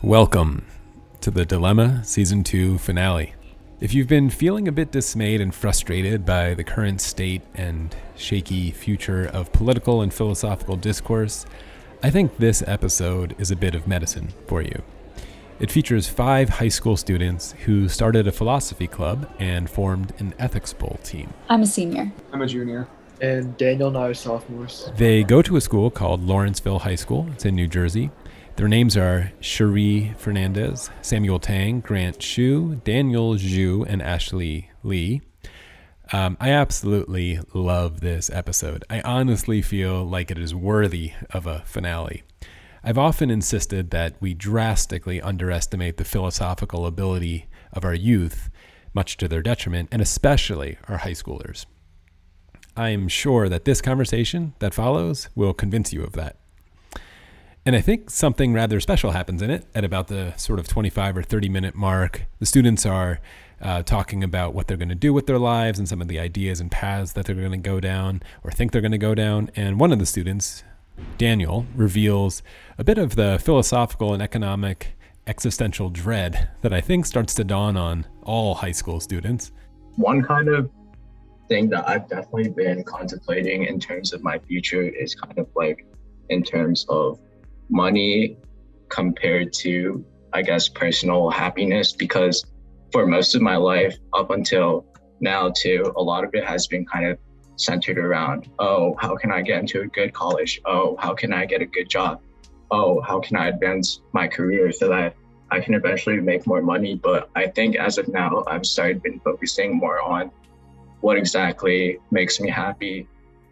Welcome to the Dilemma Season 2 finale. If you've been feeling a bit dismayed and frustrated by the current state and shaky future of political and philosophical discourse, I think this episode is a bit of medicine for you. It features 5 high school students who started a philosophy club and formed an ethics bowl team. I'm a senior. I'm a junior. And Daniel and I are sophomores. They go to a school called Lawrenceville High School. It's in New Jersey. Their names are Cherie Fernandez, Samuel Tang, Grant Shu, Daniel Zhu, and Ashley Lee. I absolutely love this episode. I honestly feel like it is worthy of a finale. I've often insisted that we drastically underestimate the philosophical ability of our youth, much to their detriment, and especially our high schoolers. I am sure that this conversation that follows will convince you of that. And I think something rather special happens in it at about the sort of 25 or 30 minute mark. The students are talking about what they're going to do with their lives and some of the ideas and paths that they're going to go down or think they're going to go down. And one of the students, Daniel, reveals a bit of the philosophical and economic existential dread that I think starts to dawn on all high school students. One kind of thing that I've definitely been contemplating in terms of my future is kind of like in terms of money compared to, I guess, personal happiness, because for most of my life up until now too, a lot of it has been kind of centered around, oh, how can I get into a good college? Oh, how can I get a good job? Oh, how can I advance my career so that I can eventually make more money? But I think as of now, I've started been focusing more on what exactly makes me happy.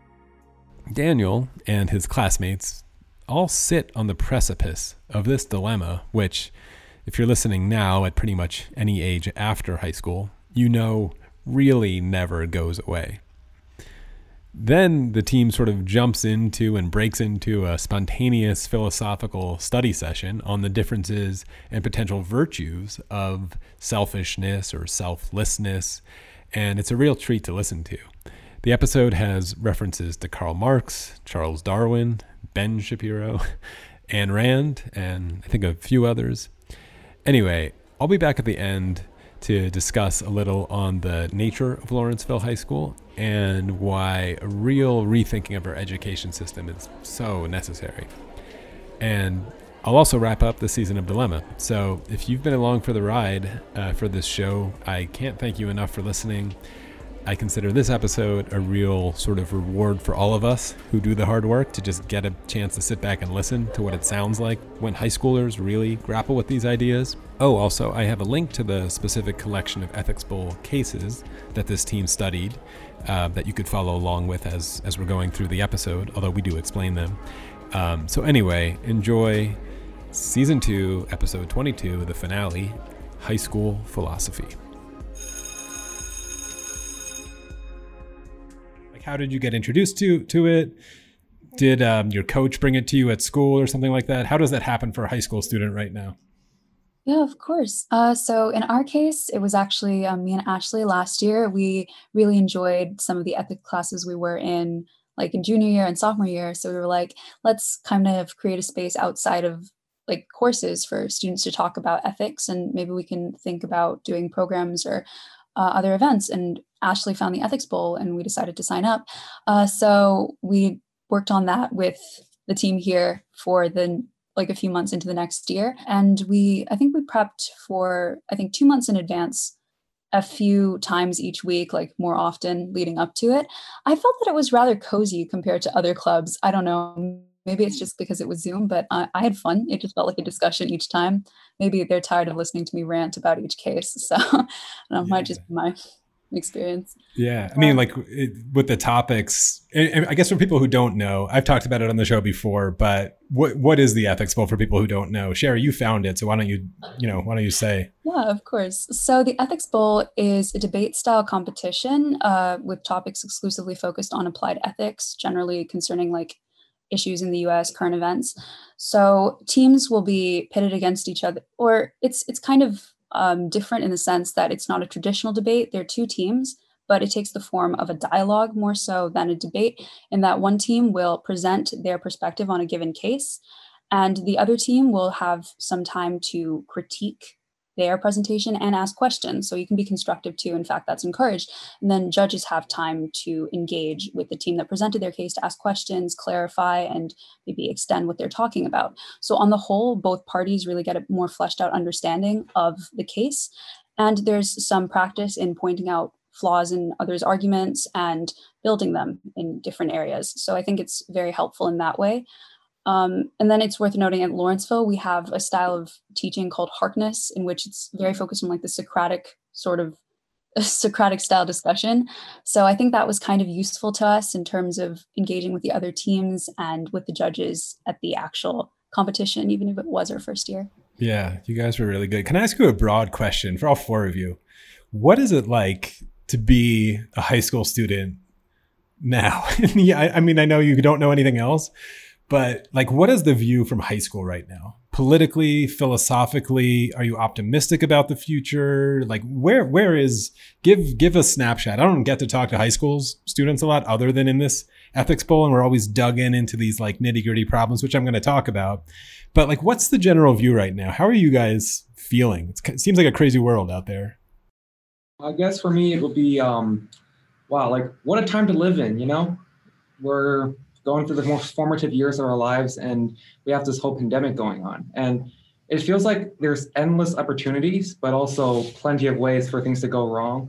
Daniel and his classmates all sit on the precipice of this dilemma, which, if you're listening now at pretty much any age after high school, you know really never goes away. Then the team sort of jumps into and breaks into a spontaneous philosophical study session on the differences and potential virtues of selfishness or selflessness, and it's a real treat to listen to. The episode has references to Karl Marx, Charles Darwin, Ben Shapiro, Ayn Rand, and I think a few others. Anyway, I'll be back at the end to discuss a little on the nature of Lawrenceville High School and why a real rethinking of our education system is so necessary. And I'll also wrap up the season of Dilemma. So if you've been along for the ride for this show, I can't thank you enough for listening. I consider this episode a real sort of reward for all of us who do the hard work to just get a chance to sit back and listen to what it sounds like when high schoolers really grapple with these ideas. Oh, also, I have a link to the specific collection of Ethics Bowl cases that this team studied that you could follow along with as we're going through the episode, although we do explain them. So anyway, enjoy Season 2, Episode 22, the finale, High School Philosophy. How did you get introduced to it? Did your coach bring it to you at school or something like that? How does that happen for a high school student right now? Yeah, of course. So in our case, it was actually me and Ashley last year. We really enjoyed some of the ethics classes we were in, like in junior year and sophomore year. So we were like, let's kind of create a space outside of like courses for students to talk about ethics, and maybe we can think about doing programs or other events. And Ashley found the Ethics Bowl and we decided to sign up. So we worked on that with the team here for a few months into the next year. And I think we prepped for 2 months in advance, a few times each week, like more often leading up to it. I felt that it was rather cozy compared to other clubs. I don't know. Maybe it's just because it was Zoom, but I had fun. It just felt like a discussion each time. Maybe they're tired of listening to me rant about each case. So it might just be my experience. Yeah. I mean, with the topics, and I guess for people who don't know, I've talked about it on the show before, but what is the Ethics Bowl for people who don't know? Sherry, you found it. So why don't you say? Yeah, of course. So the Ethics Bowl is a debate style competition with topics exclusively focused on applied ethics, generally concerning like issues in the US, current events. So teams will be pitted against each other, or it's kind of different in the sense that it's not a traditional debate. There are 2 teams, but it takes the form of a dialogue more so than a debate, in that one team will present their perspective on a given case, And the other team will have some time to critique their presentation and ask questions. So you can be constructive too. In fact, that's encouraged. And then judges have time to engage with the team that presented their case to ask questions, clarify, and maybe extend what they're talking about. So on the whole, both parties really get a more fleshed out understanding of the case. And there's some practice in pointing out flaws in others' arguments and building them in different areas. So I think it's very helpful in that way. And then it's worth noting at Lawrenceville, we have a style of teaching called Harkness, in which it's very focused on like the Socratic sort of Socratic style discussion. So I think that was kind of useful to us in terms of engaging with the other teams and with the judges at the actual competition, even if it was our first year. Yeah, you guys were really good. Can I ask you a broad question for all four of you? What is it like to be a high school student now? I mean, I know you don't know anything else, but like, what is the view from high school right now? Politically, philosophically, are you optimistic about the future? Like, where is, give a snapshot. I don't get to talk to high school students a lot other than in this ethics bowl. And we're always dug into these like nitty gritty problems, which I'm going to talk about. But like, what's the general view right now? How are you guys feeling? It seems like a crazy world out there. I guess for me, it would be, wow, like what a time to live in, you know? We're going through the most formative years of our lives, and we have this whole pandemic going on. And it feels like there's endless opportunities, but also plenty of ways for things to go wrong.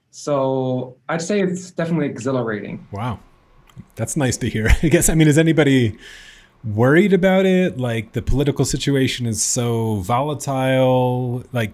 So I'd say it's definitely exhilarating. Wow. That's nice to hear. I guess, I mean, is anybody worried about it? Like the political situation is so volatile. Like,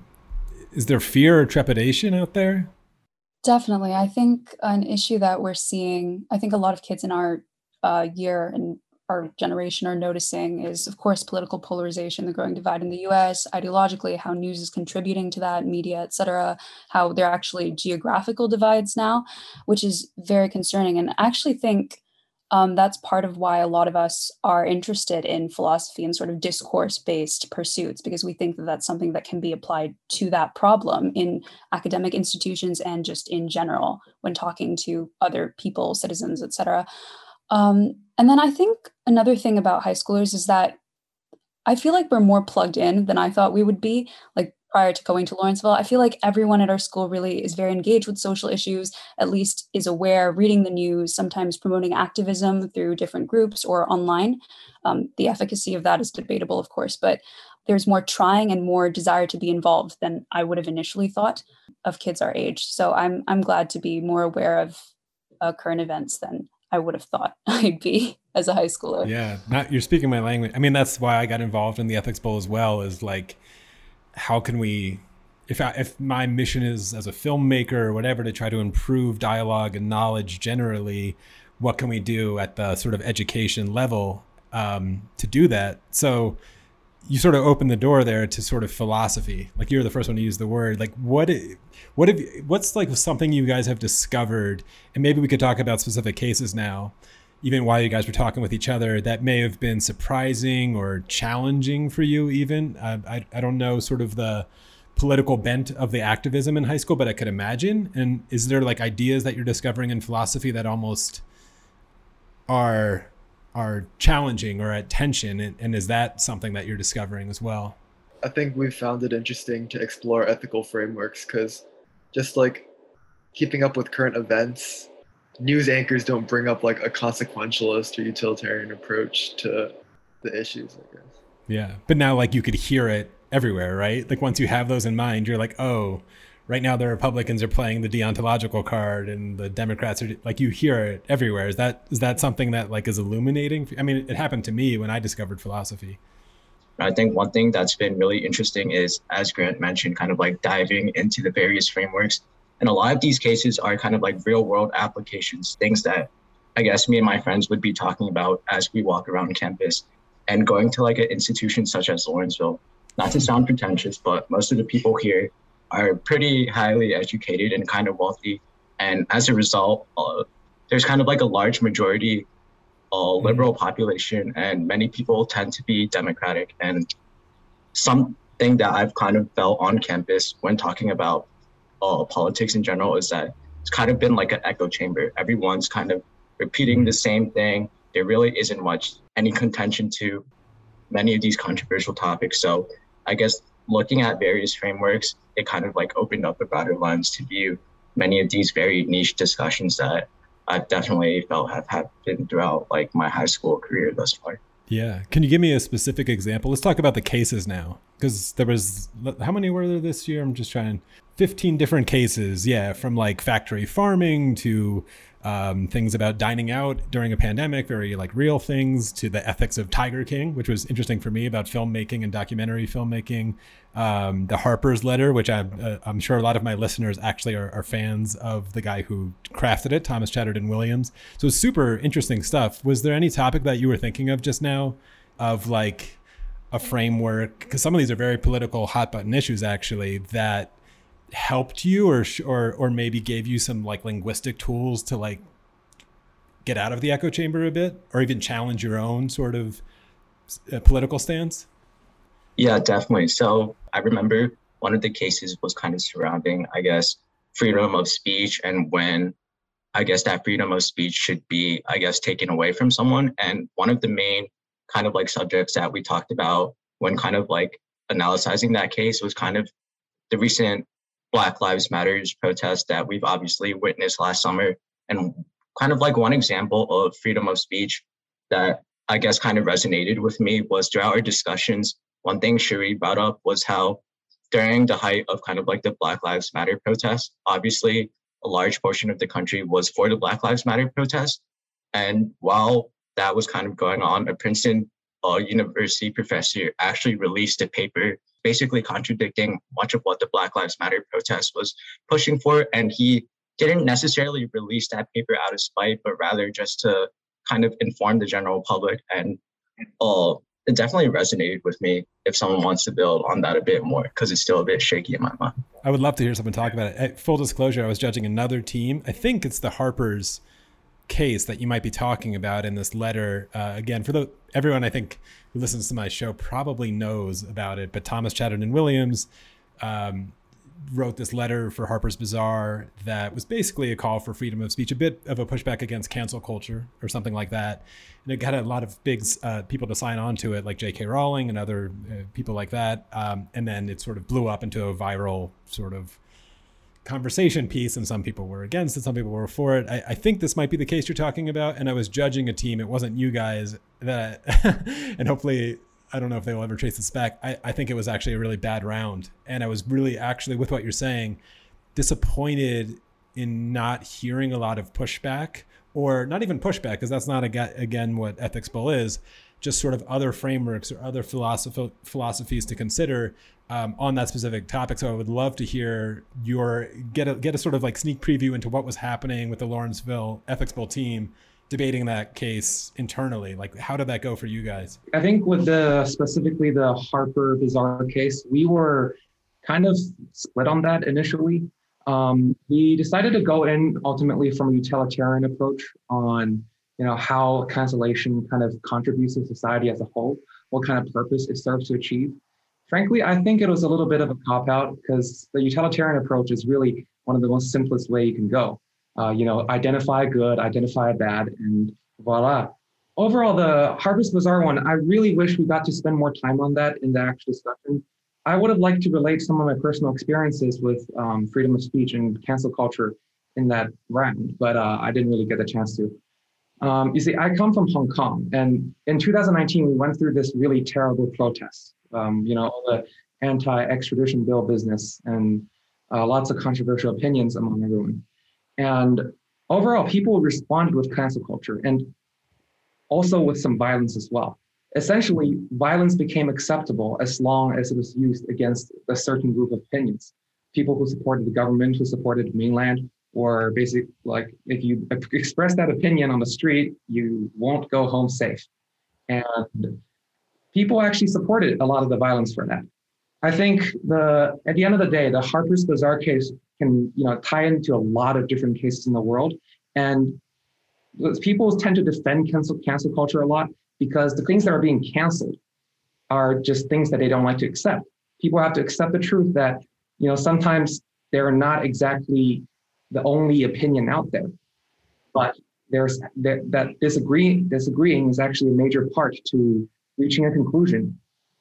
is there fear or trepidation out there? Definitely. I think an issue that we're seeing, I think a lot of kids in our year and our generation are noticing is, of course, political polarization, the growing divide in the US, ideologically, how news is contributing to that, media, et cetera, how there are actually geographical divides now, which is very concerning. And I actually think that's part of why a lot of us are interested in philosophy and sort of discourse-based pursuits, because we think that that's something that can be applied to that problem in academic institutions and just in general when talking to other people, citizens, et cetera. And then I think another thing about high schoolers is that I feel like we're more plugged in than I thought we would be. Like prior to going to Lawrenceville, I feel like everyone at our school really is very engaged with social issues, at least is aware, reading the news, sometimes promoting activism through different groups or online. The efficacy of that is debatable, of course, but there's more trying and more desire to be involved than I would have initially thought of kids our age. So I'm glad to be more aware of current events than I would have thought I'd be as a high schooler. Yeah, you're speaking my language. I mean, that's why I got involved in the Ethics Bowl as well, is like, how can we, if my mission is as a filmmaker or whatever to try to improve dialogue and knowledge generally, what can we do at the sort of education level to do that? So you sort of open the door there to sort of philosophy. Like you're the first one to use the word. Like what's like something you guys have discovered, and maybe we could talk about specific cases now, even while you guys were talking with each other, that may have been surprising or challenging for you even. I don't know sort of the political bent of the activism in high school, but I could imagine. And is there like ideas that you're discovering in philosophy that almost are challenging or at tension? And is that something that you're discovering as well? I think we've found it interesting to explore ethical frameworks because just like keeping up with current events, news anchors don't bring up like a consequentialist or utilitarian approach to the issues, I guess. Yeah. But now like you could hear it everywhere, right? Like once you have those in mind, you're like, oh, right now the Republicans are playing the deontological card and the Democrats are like, you hear it everywhere. Is that something that like is illuminating? I mean, it happened to me when I discovered philosophy. I think one thing that's been really interesting is, as Grant mentioned, kind of like diving into the various frameworks. And a lot of these cases are kind of like real world applications, things that I guess me and my friends would be talking about as we walk around campus. And going to like an institution such as Lawrenceville, not to sound pretentious, but most of the people here are pretty highly educated and kind of wealthy. And as a result, there's kind of like a large majority liberal population, and many people tend to be Democratic. And something that I've kind of felt on campus when talking about politics in general is that it's kind of been like an echo chamber. Everyone's kind of repeating the same thing. There really isn't much any contention to many of these controversial topics. So I guess looking at various frameworks, it kind of like opened up a broader lens to view many of these very niche discussions that I've definitely felt have happened throughout like my high school career thus far. Yeah. Can you give me a specific example? Let's talk about the cases now. Because there was, how many were there this year? I'm just trying, 15 different cases. Yeah. From like factory farming to things about dining out during a pandemic, very like real things, to the ethics of Tiger King, which was interesting for me, about filmmaking and documentary filmmaking. The Harper's Letter, which I'm sure a lot of my listeners actually are fans of the guy who crafted it, Thomas Chatterton Williams. So it's super interesting stuff. Was there any topic that you were thinking of just now of like a framework? Because some of these are very political, hot button issues actually, that helped you or maybe gave you some like linguistic tools to like get out of the echo chamber a bit, or even challenge your own sort of political stance? Yeah, definitely. So I remember one of the cases was kind of surrounding, I guess, freedom of speech, and when I guess that freedom of speech should be, I guess, taken away from someone. And one of the main kind of like subjects that we talked about when kind of like analyzing that case was kind of the recent Black Lives Matters protest that we've obviously witnessed last summer. And kind of like one example of freedom of speech that I guess kind of resonated with me was throughout our discussions, one thing Cherie brought up was how during the height of kind of like the Black Lives Matter protest, obviously a large portion of the country was for the Black Lives Matter protest. And while that was kind of going on, a Princeton university professor actually released a paper basically contradicting much of what the Black Lives Matter protest was pushing for. And he didn't necessarily release that paper out of spite, but rather just to kind of inform the general public. And it definitely resonated with me if someone wants to build on that a bit more, because it's still a bit shaky in my mind. I would love to hear someone talk about it. Full disclosure, I was judging another team. I think it's the Harper's case that you might be talking about in this letter. Again, for everyone I think who listens to my show probably knows about it, but Thomas Chatterton Williams wrote this letter for Harper's Bazaar that was basically a call for freedom of speech, a bit of a pushback against cancel culture or something like that. And it got a lot of big people to sign on to it, like J.K. Rowling and other people like that. And then it sort of blew up into a viral sort of conversation piece, and some people were against it, some people were for it. I think this might be the case you're talking about, and I was judging a team. It wasn't you guys that, and hopefully, I don't know if they will ever trace this back. I think it was actually a really bad round, and I was really actually, with what you're saying, disappointed in not hearing a lot of pushback, or not even pushback, because that's not again what Ethics Bowl is, just sort of other frameworks or other philosophies to consider on that specific topic. So I would love to hear get a sort of like sneak preview into what was happening with the Lawrenceville Ethics Bowl team debating that case internally. Like, how did that go for you guys? I think with specifically the Harper Bazaar case, we were kind of split on that initially. We decided to go in ultimately from a utilitarian approach on how cancellation kind of contributes to society as a whole, what kind of purpose it serves to achieve. Frankly, I think it was a little bit of a cop-out, because the utilitarian approach is really one of the most simplest way you can go. Identify good, identify bad, and voila. Overall, the Harper's Bazaar one, I really wish we got to spend more time on that in the actual discussion. I would have liked to relate some of my personal experiences with freedom of speech and cancel culture in that round, but I didn't really get the chance to. You see, I come from Hong Kong, and in 2019, we went through this really terrible protest. All the anti-extradition bill business and lots of controversial opinions among everyone. And overall, people responded with cancel culture and also with some violence as well. Essentially, violence became acceptable as long as it was used against a certain group of opinions. People who supported the government, who supported mainland, or basically, like, if you express that opinion on the street, you won't go home safe. And people actually supported a lot of the violence for that. I think at the end of the day, the Harper's Bazaar case can tie into a lot of different cases in the world. And people tend to defend cancel culture a lot because the things that are being canceled are just things that they don't like to accept. People have to accept the truth that sometimes they're not exactly the only opinion out there, but that disagreeing is actually a major part to reaching a conclusion.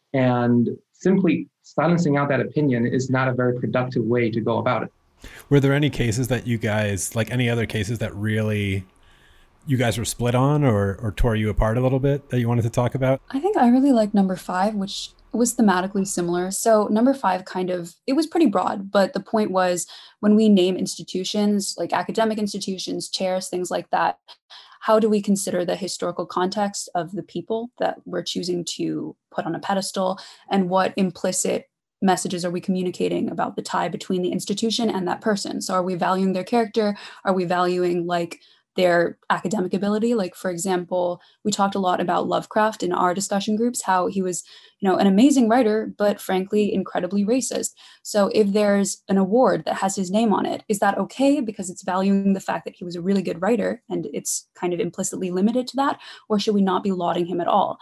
And simply silencing out that opinion is not a very productive way to go about it. Were there any cases that you guys, like any other cases that really you guys were split on or tore you apart a little bit that you wanted to talk about? I think I really like number 5, which was thematically similar. So number 5 it was pretty broad, but the point was when we name institutions, like academic institutions, chairs, things like that, how do we consider the historical context of the people that we're choosing to put on a pedestal, and what implicit messages are we communicating about the tie between the institution and that person? So are we valuing their character? Are we valuing like their academic ability? Like, for example, we talked a lot about Lovecraft in our discussion groups, how he was, an amazing writer, but frankly, incredibly racist. So if there's an award that has his name on it, is that okay because it's valuing the fact that he was a really good writer and it's kind of implicitly limited to that? Or should we not be lauding him at all?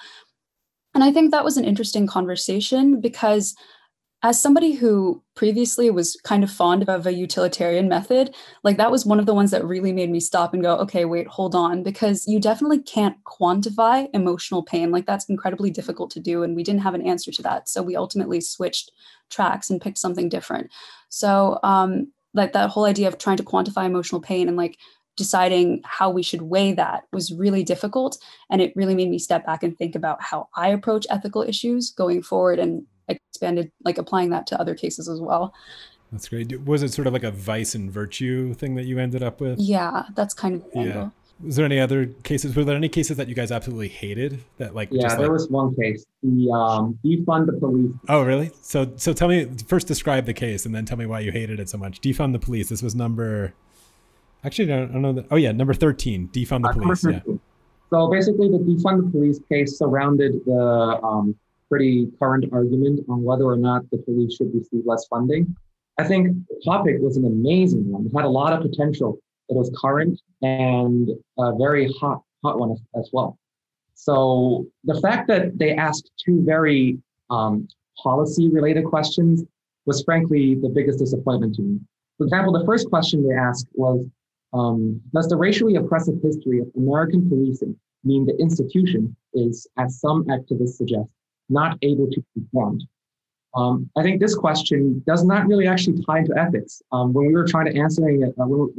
And I think that was an interesting conversation because as somebody who previously was kind of fond of a utilitarian method, like that was one of the ones that really made me stop and go, okay, wait, hold on, because you definitely can't quantify emotional pain. Like that's incredibly difficult to do. And we didn't have an answer to that. So we ultimately switched tracks and picked something different. So like that whole idea of trying to quantify emotional pain and like deciding how we should weigh that was really difficult. And it really made me step back and think about how I approach ethical issues going forward and expanded, like applying that to other cases as well. That's great. Was it sort of like a vice and virtue thing that you ended up with? Yeah, that's kind of the angle. Was there any other cases? Were there any cases that you guys absolutely hated? That there was one case, the defund the police. Oh, really? So tell me, first describe the case and then tell me why you hated it so much. Defund the police. This was number, actually, I don't know. Number 13, defund the police. Yeah. So basically the defund the police case surrounded the pretty current argument on whether or not the police should receive less funding. I think the topic was an amazing one. It had a lot of potential. It was current and a very hot one as well. So the fact that they asked two very policy-related questions was frankly the biggest disappointment to me. For example, the first question they asked was, does the racially oppressive history of American policing mean the institution is, as some activists suggest, not able to be performed? I think this question does not really actually tie into ethics. When we were trying to answer it,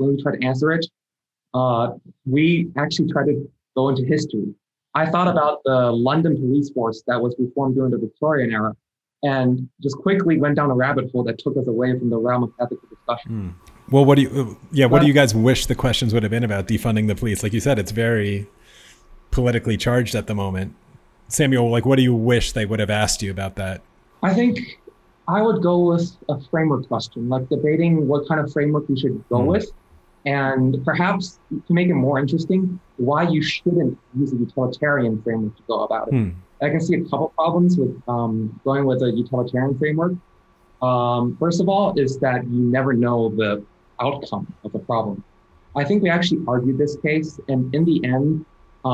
we actually tried to go into history. I thought about the London police force that was reformed during the Victorian era, and just quickly went down a rabbit hole that took us away from the realm of ethical discussion. Well, what do you guys wish the questions would have been about defunding the police? Like you said, it's very politically charged at the moment. Samuel, like, what do you wish they would have asked you about that? I think I would go with a framework question, like debating what kind of framework we should go with, and perhaps to make it more interesting, why you shouldn't use a utilitarian framework to go about it. I can see a couple problems with going with a utilitarian framework. First of all, is that you never know the outcome of the problem. I think we actually argued this case, and in the end,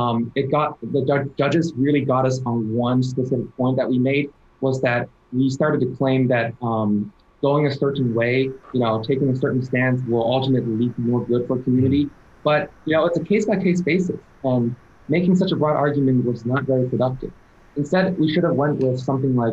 the judges really got us on one specific point that we made, was that we started to claim that going a certain way, taking a certain stance will ultimately lead to more good for community. But, it's a case-by-case basis, and making such a broad argument was not very productive. Instead, we should have went with something like,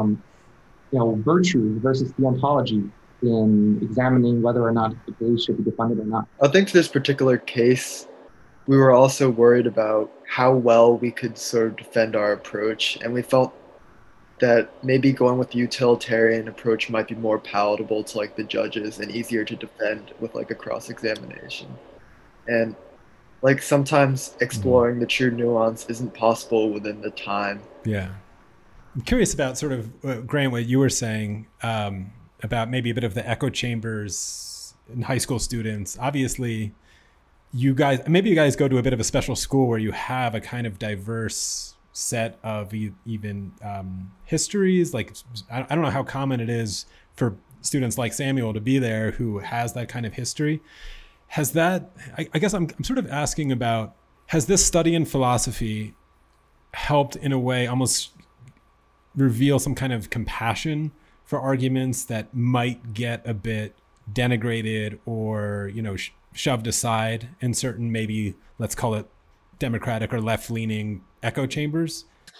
virtue versus deontology in examining whether or not the police should be defunded or not. I think for this particular case, we were also worried about how well we could sort of defend our approach, and we felt that maybe going with the utilitarian approach might be more palatable to like the judges and easier to defend with like a cross-examination. And like sometimes exploring the true nuance isn't possible within the time. Yeah. I'm curious about sort of, Grant, what you were saying about maybe a bit of the echo chambers in high school students. Obviously, you guys go to a bit of a special school where you have a kind of diverse set of even histories. Like, I don't know how common it is for students like Samuel to be there who has that kind of history. Has that, I guess I'm sort of asking about, has this study in philosophy helped in a way almost reveal some kind of compassion for arguments that might get a bit denigrated or, shoved aside in certain, maybe let's call it democratic or left-leaning echo chambers?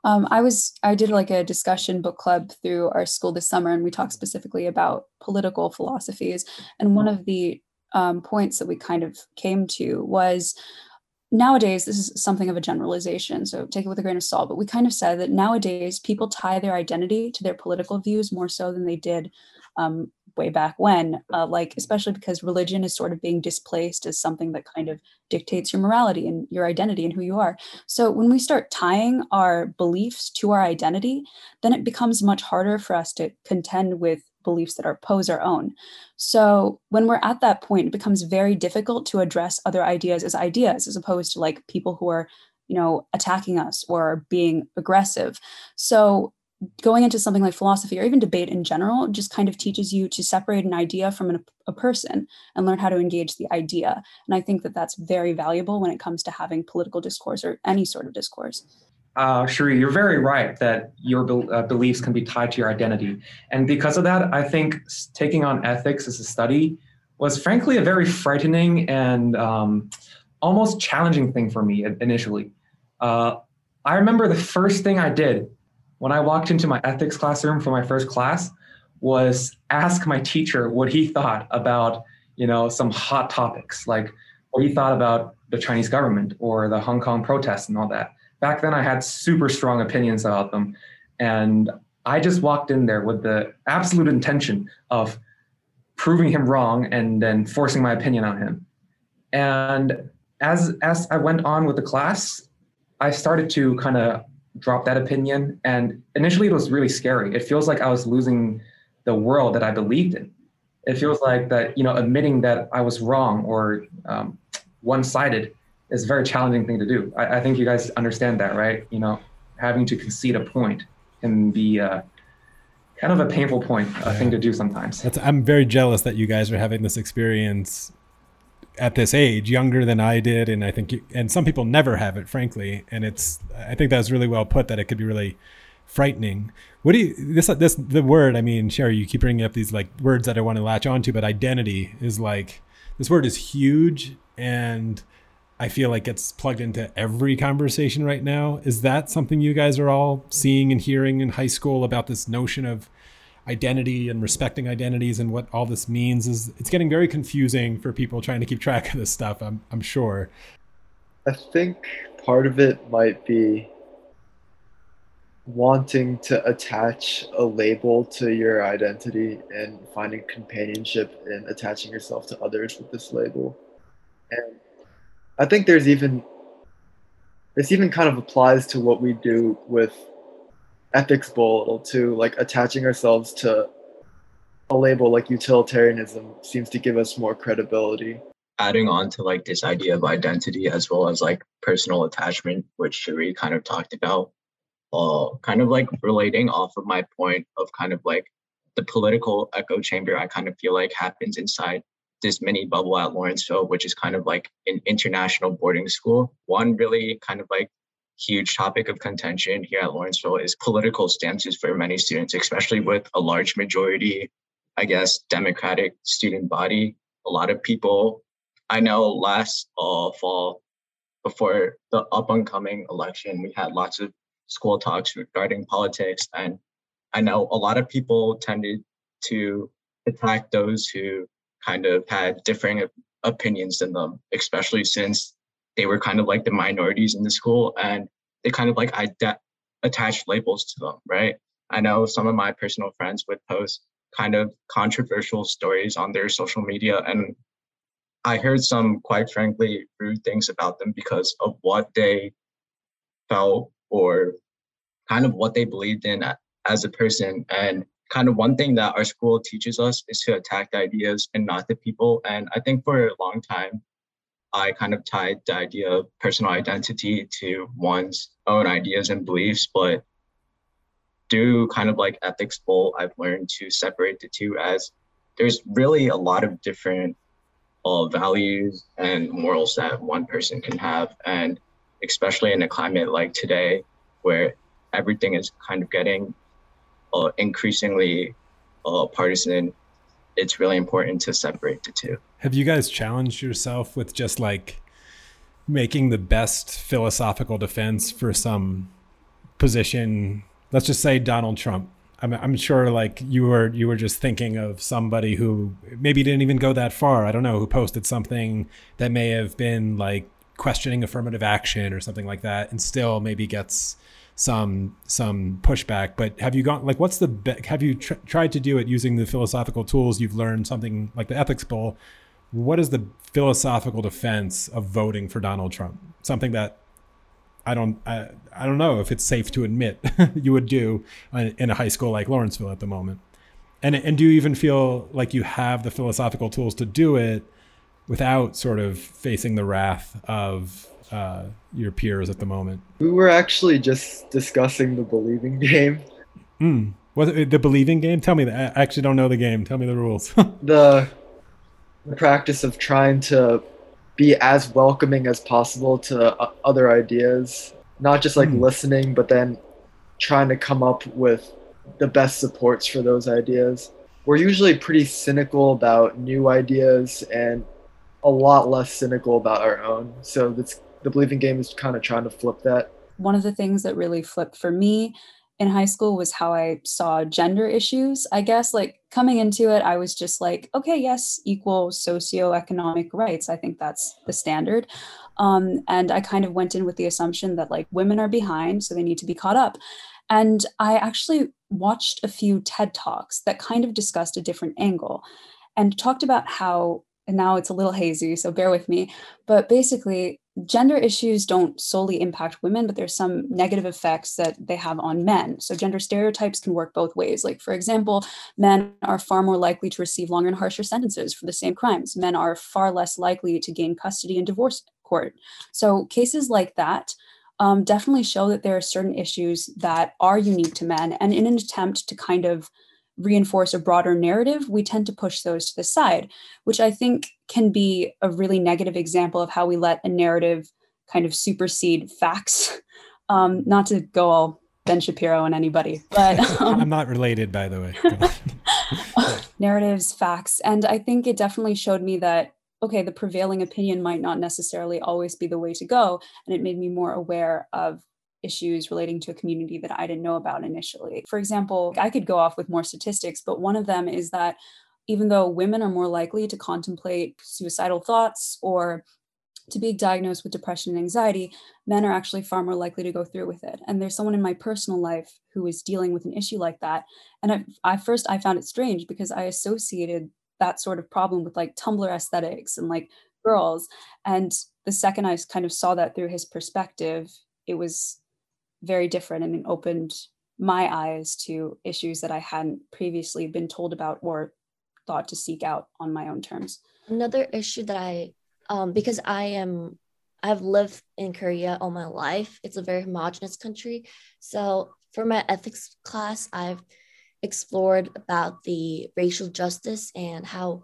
I did like a discussion book club through our school this summer, and we talked specifically about political philosophies. And one of the points that we kind of came to was nowadays, this is something of a generalization, so take it with a grain of salt, but we kind of said that nowadays people tie their identity to their political views more so than they did way back when, like especially because religion is sort of being displaced as something that kind of dictates your morality and your identity and who you are. So when we start tying our beliefs to our identity, then it becomes much harder for us to contend with beliefs that are oppose our own. So when we're at that point, it becomes very difficult to address other ideas as opposed to like people who are, attacking us or being aggressive. So going into something like philosophy or even debate in general just kind of teaches you to separate an idea from a person and learn how to engage the idea. And I think that that's very valuable when it comes to having political discourse or any sort of discourse. Cherie, you're very right that your beliefs can be tied to your identity. And because of that, I think taking on ethics as a study was frankly a very frightening and almost challenging thing for me initially. I remember the first thing I did when I walked into my ethics classroom for my first class was ask my teacher what he thought about, some hot topics, like what he thought about the Chinese government or the Hong Kong protests and all that. Back then I had super strong opinions about them. And I just walked in there with the absolute intention of proving him wrong and then forcing my opinion on him. And as I went on with the class, I started to kind of drop that opinion. And initially it was really scary. It feels like I was losing the world that I believed in. It feels like that, admitting that I was wrong or one-sided is a very challenging thing to do. I think you guys understand that, right? Having to concede a point can be kind of a painful thing to do sometimes. I'm very jealous that you guys are having this experience at this age, younger than I did, and I think and some people never have it, frankly. And I think that's really well put, that it could be really frightening. What do you the word? I mean, Sherry, you keep bringing up these like words that I want to latch onto, but identity is like, this word is huge, and I feel like it's plugged into every conversation right now. Is that something you guys are all seeing and hearing in high school about this notion of identity and respecting identities and what all this means? It's getting very confusing for people trying to keep track of this stuff, I'm sure. I think part of it might be wanting to attach a label to your identity and finding companionship in attaching yourself to others with this label. And I think this even kind of applies to what we do with Ethics Bowl a little too, like attaching ourselves to a label like utilitarianism seems to give us more credibility. Adding on to like this idea of identity as well as like personal attachment, which Cherie kind of talked about, kind of like relating off of my point of kind of like the political echo chamber I kind of feel like happens inside this mini bubble at Lawrenceville, which is kind of like an international boarding school. One really kind of like huge topic of contention here at Lawrenceville is political stances for many students, especially with a large majority, I guess, Democratic student body. A lot of people, I know last fall, before the up-and-coming election, we had lots of school talks regarding politics. And I know a lot of people tended to attack those who kind of had differing opinions than them, especially since they were kind of like the minorities in the school and they kind of like attached labels to them, right? I know some of my personal friends would post kind of controversial stories on their social media, and I heard some, quite frankly, rude things about them because of what they felt or kind of what they believed in as a person. And kind of one thing that our school teaches us is to attack the ideas and not the people. And I think for a long time, I kind of tied the idea of personal identity to one's own ideas and beliefs, but through kind of like Ethics Bowl, I've learned to separate the two, as there's really a lot of different values and morals that one person can have. And especially in a climate like today, where everything is kind of getting increasingly partisan, it's really important to separate the two. Have you guys challenged yourself with just like making the best philosophical defense for some position, let's just say Donald Trump. I'm sure like you were just thinking of somebody who maybe didn't even go that far. I don't know, who posted something that may have been like questioning affirmative action or something like that, and still maybe gets some pushback. But have you gone like, have you tried to do it using the philosophical tools you've learned, something like the Ethics Bowl? What is the philosophical defense of voting for Donald Trump? Something that I don't know if it's safe to admit you would do in a high school like Lawrenceville at the moment. And do you even feel like you have the philosophical tools to do it without sort of facing the wrath of your peers at the moment? We were actually just discussing the believing game. Was it the believing game? Tell me that. I actually don't know the game. Tell me the rules. The practice of trying to be as welcoming as possible to other ideas, not just like listening, but then trying to come up with the best supports for those ideas. We're usually pretty cynical about new ideas and a lot less cynical about our own. So the believing game is kind of trying to flip that. One of the things that really flipped for me in high school was how I saw gender issues. I guess like coming into it, I was just like, okay, yes, equal socioeconomic rights. I think that's the standard. And I kind of went in with the assumption that like women are behind, so they need to be caught up. And I actually watched a few TED Talks that kind of discussed a different angle and talked about how, and now it's a little hazy, so bear with me, but basically gender issues don't solely impact women, but there's some negative effects that they have on men. So gender stereotypes can work both ways. Like, for example, men are far more likely to receive longer and harsher sentences for the same crimes. Men are far less likely to gain custody in divorce court. So cases like that definitely show that there are certain issues that are unique to men. And in an attempt to kind of reinforce a broader narrative, we tend to push those to the side, which I think can be a really negative example of how we let a narrative kind of supersede facts. Not to go all Ben Shapiro on anybody, but I'm not related, by the way. Narratives, facts. And I think it definitely showed me that, okay, the prevailing opinion might not necessarily always be the way to go. And it made me more aware of issues relating to a community that I didn't know about initially. For example, I could go off with more statistics, but one of them is that even though women are more likely to contemplate suicidal thoughts or to be diagnosed with depression and anxiety, men are actually far more likely to go through with it. And there's someone in my personal life who is dealing with an issue like that. And I found it strange because I associated that sort of problem with like Tumblr aesthetics and like girls. And the second I kind of saw that through his perspective, it was very different, and it opened my eyes to issues that I hadn't previously been told about or thought to seek out on my own terms. Another issue that because I've lived in Korea all my life. It's a very homogenous country. So for my ethics class, I've explored about the racial justice and how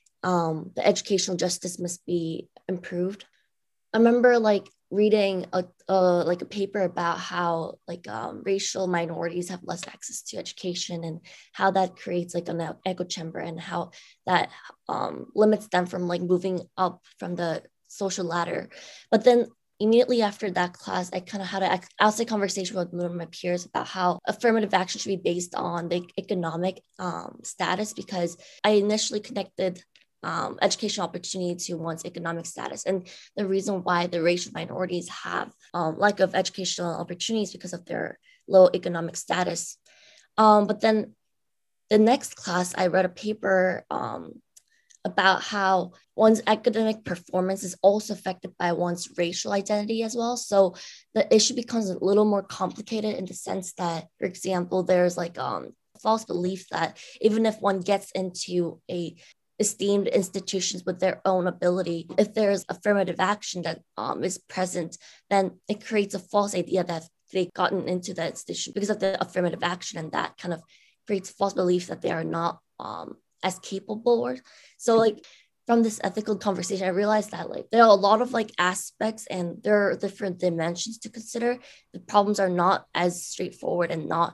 the educational justice must be improved. I remember like reading a paper about how racial minorities have less access to education and how that creates like an echo chamber and how that limits them from like moving up from the social ladder. But then immediately after that class, I kind of had an outside conversation with one of my peers about how affirmative action should be based on the economic status, because I initially connected educational opportunity to one's economic status. And the reason why the racial minorities have lack of educational opportunities because of their low economic status. But then the next class, I read a paper about how one's academic performance is also affected by one's racial identity as well. So the issue becomes a little more complicated in the sense that, for example, there's like false belief that even if one gets into a esteemed institutions with their own ability, if there's affirmative action that is present, then it creates a false idea that they've gotten into that institution because of the affirmative action, and that kind of creates false belief that they are not as capable. So like from this ethical conversation, I realized that like there are a lot of like aspects and there are different dimensions to consider. The problems are not as straightforward and not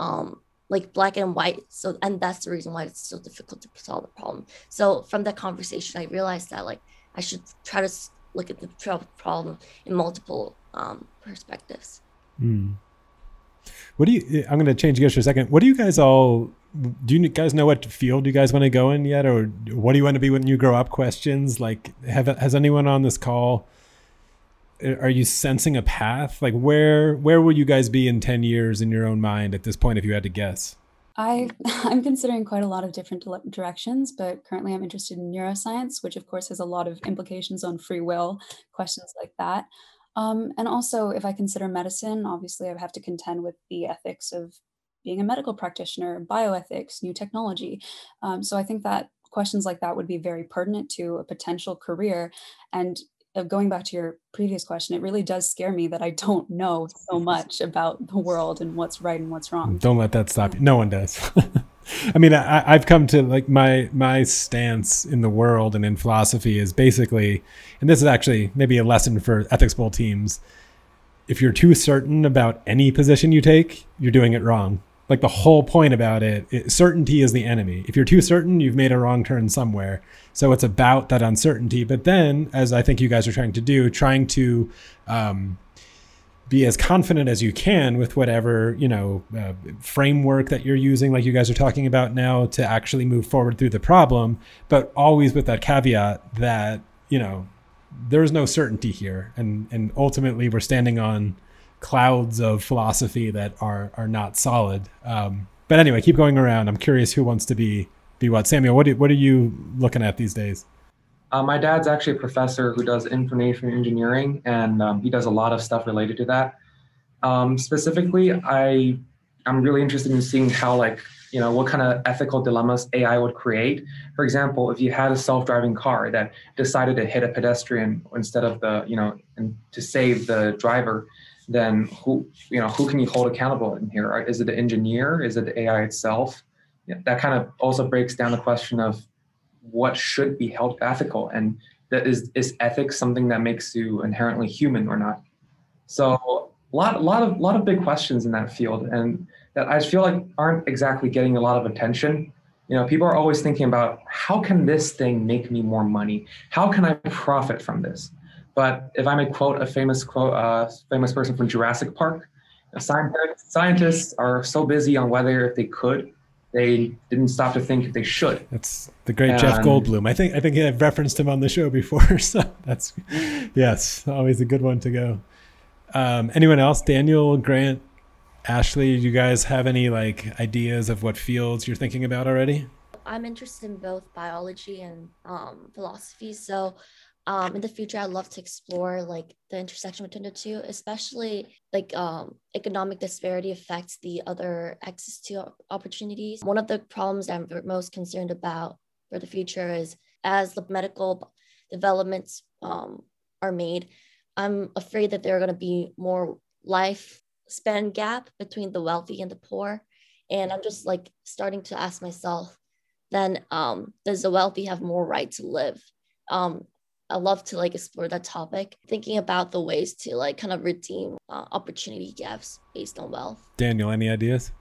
like black and white. So, and that's the reason why it's so difficult to solve the problem. So from that conversation, I realized that like I should try to look at the problem in multiple perspectives. I'm going to change gears for a second. What do you guys all, do you guys know what field you guys want to go in yet? Or what do you want to be when you grow up? Questions like, has anyone on this call, are you sensing a path? Like where will you guys be in 10 years in your own mind at this point, if you had to guess? I'm considering quite a lot of different directions, but currently I'm interested in neuroscience, which of course has a lot of implications on free will, questions like that. And also, if I consider medicine, obviously I have to contend with the ethics of being a medical practitioner, bioethics, new technology. So I think that questions like that would be very pertinent to a potential career. And going back to your previous question, it really does scare me that I don't know so much about the world and what's right and what's wrong. Don't let that stop you. No one does. I mean, I've come to like my stance in the world and in philosophy is basically, and this is actually maybe a lesson for ethics bowl teams. If you're too certain about any position you take, you're doing it wrong. Like the whole point about it, certainty is the enemy. If you're too certain, you've made a wrong turn somewhere. So it's about that uncertainty. But then, as I think you guys are trying to do, trying to be as confident as you can with whatever, framework that you're using, like you guys are talking about now, to actually move forward through the problem, but always with that caveat that, there's no certainty here. And ultimately we're standing on clouds of philosophy that are not solid. But anyway, keep going around. I'm curious who wants to be what. Samuel, what are you looking at these days? My dad's actually a professor who does information engineering, and he does a lot of stuff related to that. Specifically, I'm really interested in seeing how, what kind of ethical dilemmas AI would create. For example, if you had a self-driving car that decided to hit a pedestrian instead of and to save the driver, then who can you hold accountable in here? Is it the engineer? Is it the AI itself? That kind of also breaks down the question of what should be held ethical, and that is ethics something that makes you inherently human or not? So a lot of big questions in that field, and that I feel like aren't exactly getting a lot of attention. People are always thinking about, how can this thing make me more money? How can I profit from this? But if I may quote a famous person from Jurassic Park, scientists are so busy on whether if they could, they didn't stop to think if they should. That's the great Jeff Goldblum. I think I've referenced him on the show before. So that's, yes, always a good one to go. Anyone else? Daniel, Grant, Ashley, do you guys have any ideas of what fields you're thinking about already? I'm interested in both biology and philosophy. So in the future, I'd love to explore the intersection between the two, especially economic disparity affects the other access to opportunities. One of the problems I'm most concerned about for the future is, as the medical developments are made, I'm afraid that there are going to be more lifespan gap between the wealthy and the poor. And I'm just starting to ask myself, then does the wealthy have more right to live? I love to explore that topic, thinking about the ways to kind of redeem opportunity gaps based on wealth. Daniel, any ideas?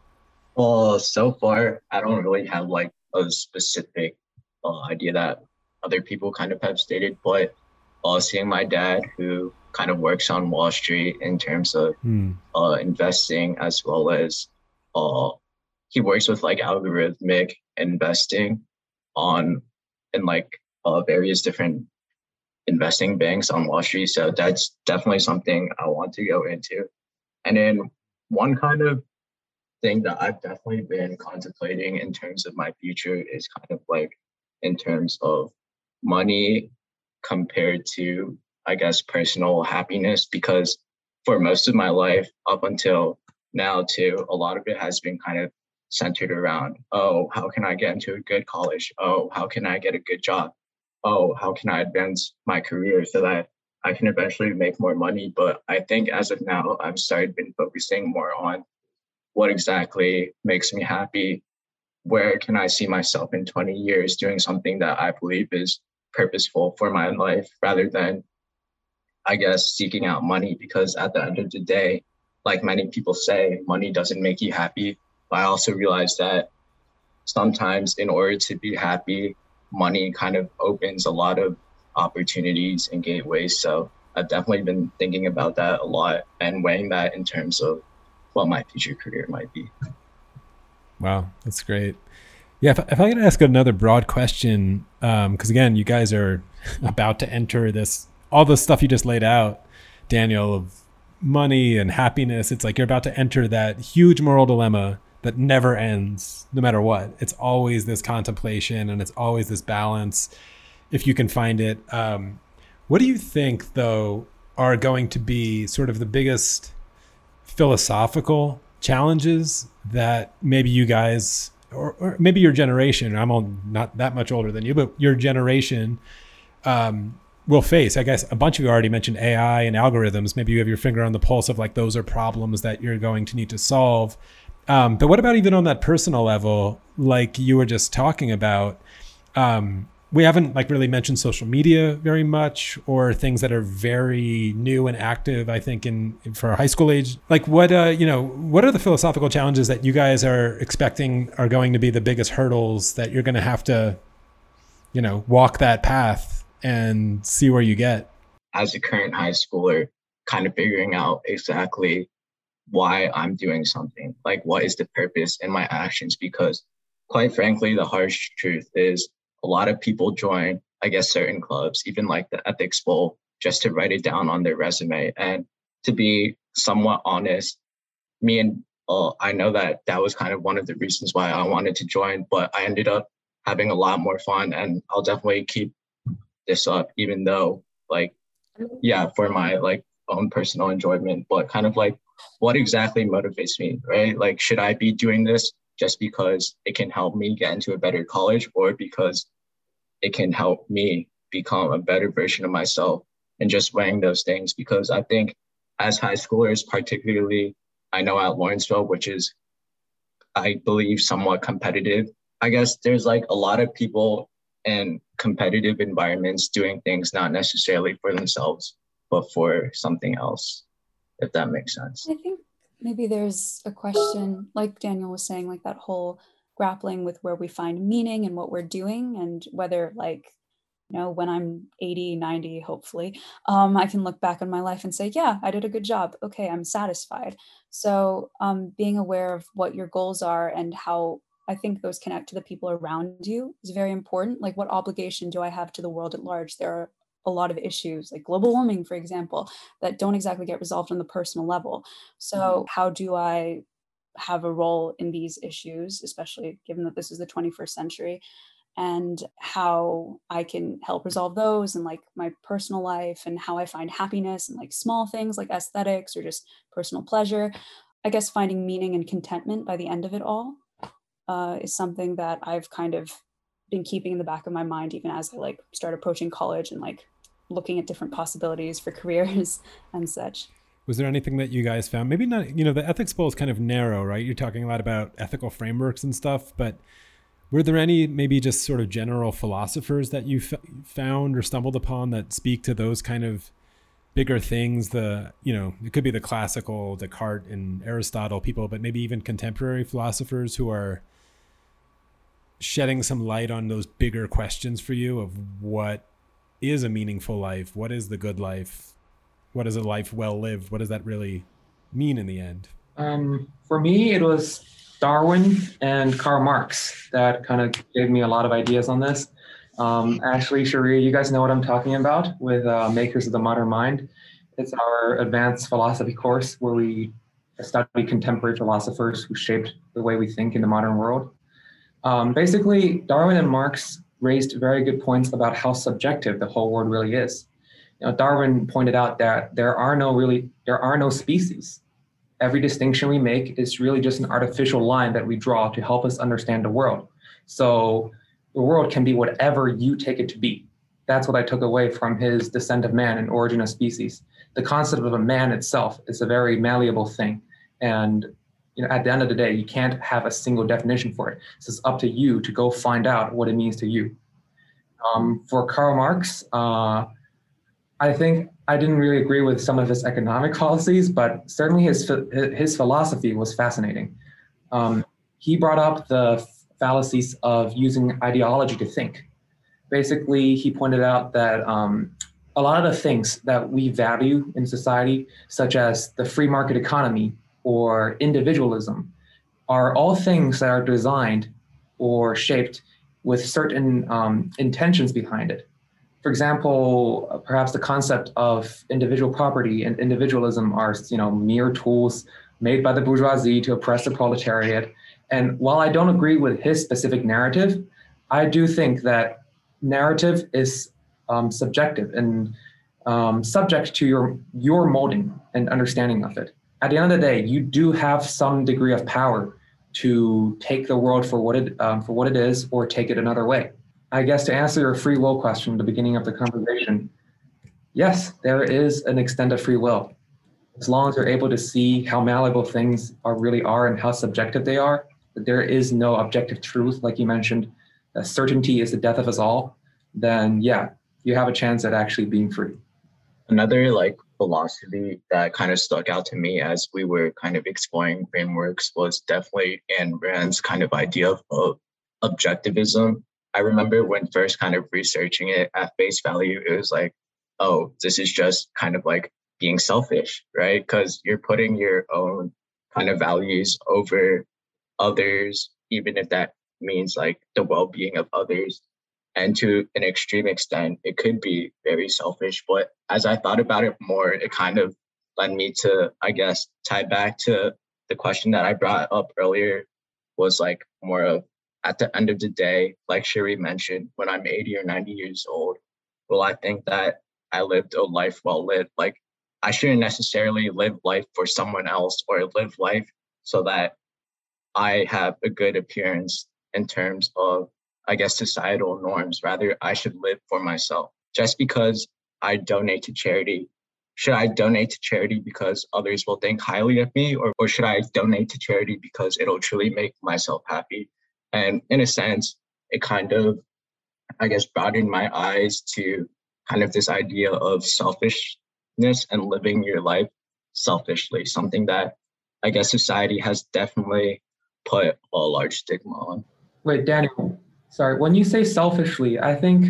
Well, so far, I don't really have a specific idea that other people kind of have stated, but seeing my dad, who kind of works on Wall Street in terms of investing, as well as he works with algorithmic investing in various different investing banks on Wall Street. So that's definitely something I want to go into. And then one kind of thing that I've definitely been contemplating in terms of my future is kind of in terms of money compared to, I guess, personal happiness, because for most of my life up until now too, a lot of it has been kind of centered around, oh, how can I get into a good college? Oh, how can I get a good job? Oh, how can I advance my career so that I can eventually make more money? But I think as of now, I've been focusing more on what exactly makes me happy. Where can I see myself in 20 years doing something that I believe is purposeful for my life, rather than, I guess, seeking out money? Because at the end of the day, like many people say, money doesn't make you happy. But I also realize that sometimes in order to be happy, money kind of opens a lot of opportunities and gateways. So I've definitely been thinking about that a lot and weighing that in terms of what my future career might be. Wow, that's great. Yeah, if I could ask another broad question, because again, you guys are about to enter this, all the stuff you just laid out, Daniel, of money and happiness. It's like you're about to enter that huge moral dilemma that never ends, no matter what. It's always this contemplation and it's always this balance, if you can find it. What do you think, though, are going to be sort of the biggest philosophical challenges that maybe you guys, or maybe your generation, not that much older than you, but your generation will face? I guess a bunch of you already mentioned AI and algorithms. Maybe you have your finger on the pulse of like, those are problems that you're going to need to solve. But what about even on that personal level, like you were just talking about? We haven't like really mentioned social media very much, or things that are very new and active, I think, for high school age. Like what are the philosophical challenges that you guys are expecting are going to be the biggest hurdles that you're going to have to, walk that path and see where you get? As a current high schooler, kind of figuring out exactly why I'm doing something, like what is the purpose in my actions, because quite frankly, the harsh truth is a lot of people join, I guess, certain clubs, even like the Ethics Bowl, just to write it down on their resume. And to be somewhat honest, I know that was kind of one of the reasons why I wanted to join, but I ended up having a lot more fun, and I'll definitely keep this up, even though for my own personal enjoyment, but kind of like what exactly motivates me, right? Like, should I be doing this just because it can help me get into a better college, or because it can help me become a better version of myself? And just weighing those things, because I think as high schoolers, particularly, I know at Lawrenceville, which is, I believe, somewhat competitive, I guess there's like a lot of people in competitive environments doing things not necessarily for themselves, but for something else, if that makes sense. I think maybe there's a question, like Daniel was saying, like that whole grappling with where we find meaning and what we're doing, and whether when I'm 80, 90, hopefully, I can look back on my life and say, yeah, I did a good job. Okay, I'm satisfied. So being aware of what your goals are and how I think those connect to the people around you is very important. Like, what obligation do I have to the world at large? There are a lot of issues like global warming, for example, that don't exactly get resolved on the personal level. So how do I have a role in these issues, especially given that this is the 21st century, and how I can help resolve those in like my personal life, and how I find happiness in like small things like aesthetics or just personal pleasure. I guess finding meaning and contentment by the end of it all is something that I've kind of been keeping in the back of my mind, even as I like start approaching college and like looking at different possibilities for careers and such. Was there anything that you guys found? Maybe not, the Ethics Bowl is kind of narrow, right? You're talking a lot about ethical frameworks and stuff, but were there any maybe just sort of general philosophers that you found or stumbled upon that speak to those kind of bigger things? It could be the classical Descartes and Aristotle people, but maybe even contemporary philosophers who are shedding some light on those bigger questions for you of what is a meaningful life, what is the good life, what is a life well lived, what does that really mean in the end? For me, it was Darwin and Karl Marx that kind of gave me a lot of ideas on this. Ashley, Sharia, you guys know what I'm talking about with Makers of the Modern Mind. It's our advanced philosophy course where we study contemporary philosophers who shaped the way we think in the modern world. Basically, Darwin and Marx raised very good points about how subjective the whole world really is. Darwin pointed out that there are no species. Every distinction we make is really just an artificial line that we draw to help us understand the world. So the world can be whatever you take it to be. That's what I took away from his Descent of Man and Origin of Species. The concept of a man itself is a very malleable thing. And at the end of the day, you can't have a single definition for it. So it's up to you to go find out what it means to you. For Karl Marx, I think I didn't really agree with some of his economic policies, but certainly his philosophy was fascinating. He brought up the fallacies of using ideology to think. Basically, he pointed out that a lot of the things that we value in society, such as the free market economy or individualism are all things that are designed or shaped with certain intentions behind it. For example, perhaps the concept of individual property and individualism are, mere tools made by the bourgeoisie to oppress the proletariat. And while I don't agree with his specific narrative, I do think that narrative is subjective and subject to your molding and understanding of it. At the end of the day, you do have some degree of power to take the world for what it is, or take it another way. I guess to answer your free will question at the beginning of the conversation, yes, there is an extent of free will. As long as you're able to see how malleable things really are and how subjective they are, that there is no objective truth, like you mentioned, that certainty is the death of us all, then yeah, you have a chance at actually being free. Another philosophy that kind of stuck out to me as we were kind of exploring frameworks was definitely Ayn Rand's kind of idea of objectivism. I remember when first kind of researching it at face value, it was like, oh, this is just kind of like being selfish, right? Because you're putting your own kind of values over others, even if that means like the well-being of others. And to an extreme extent, it could be very selfish. But as I thought about it more, it kind of led me to, I guess, tie back to the question that I brought up earlier, was like more of, at the end of the day, like Cherie mentioned, when I'm 80 or 90 years old, will I think that I lived a life well lived? Like, I shouldn't necessarily live life for someone else or live life so that I have a good appearance in terms of, I guess, societal norms. Rather, I should live for myself. Just because I donate to charity, should I donate to charity because others will think highly of me, or should I donate to charity because it'll truly make myself happy? And in a sense, it kind of, I guess, broadened my eyes to kind of this idea of selfishness and living your life selfishly, something that I guess society has definitely put a large stigma on. Wait, Daniel, sorry, when you say selfishly, I think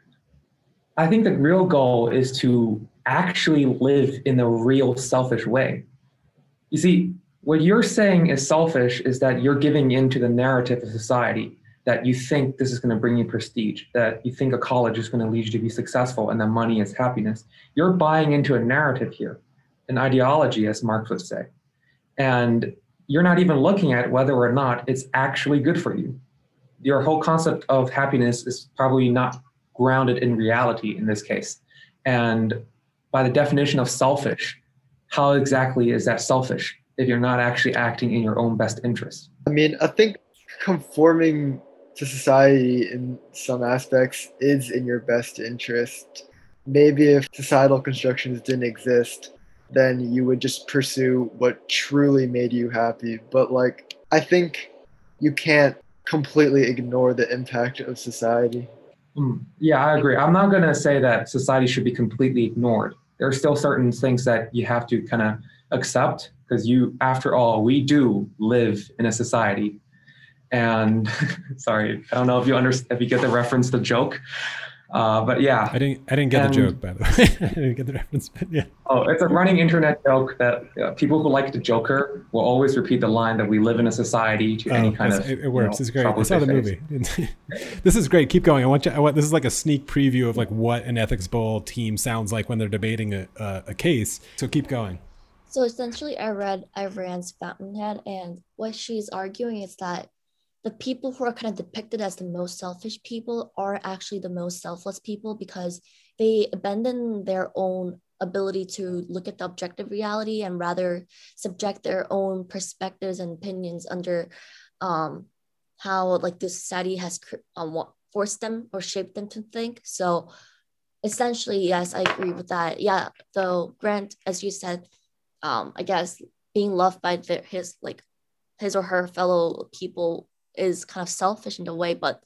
the real goal is to actually live in the real selfish way. You see, what you're saying is selfish is that you're giving into the narrative of society, that you think this is going to bring you prestige, that you think a college is going to lead you to be successful and that money is happiness. You're buying into a narrative here, an ideology, as Marx would say. And you're not even looking at whether or not it's actually good for you. Your whole concept of happiness is probably not grounded in reality in this case. And by the definition of selfish, how exactly is that selfish if you're not actually acting in your own best interest? I mean, I think conforming to society in some aspects is in your best interest. Maybe if societal constructions didn't exist, then you would just pursue what truly made you happy. But I think you can't completely ignore the impact of society. Yeah, I agree. I'm not going to say that society should be completely ignored. There are still certain things that you have to kind of accept, because after all, we do live in a society. And sorry, I don't know if you get the reference, the joke. But yeah, I didn't get the joke, by the way. I didn't get the reference, but yeah. Oh, it's a running internet joke that people who like the Joker will always repeat the line that we live in a society to any kind of. It works. It's great. I saw the movie. This is great. Keep going. This is like a sneak preview of what an ethics bowl team sounds like when they're debating a case. So keep going. So essentially, I read Ayn Rand's Fountainhead, and what she's arguing is that the people who are kind of depicted as the most selfish people are actually the most selfless people, because they abandon their own ability to look at the objective reality and rather subject their own perspectives and opinions under how the society has forced them or shaped them to think. So essentially, yes, I agree with that. Yeah, though Grant, as you said, I guess being loved by his or her fellow people is kind of selfish in a way, but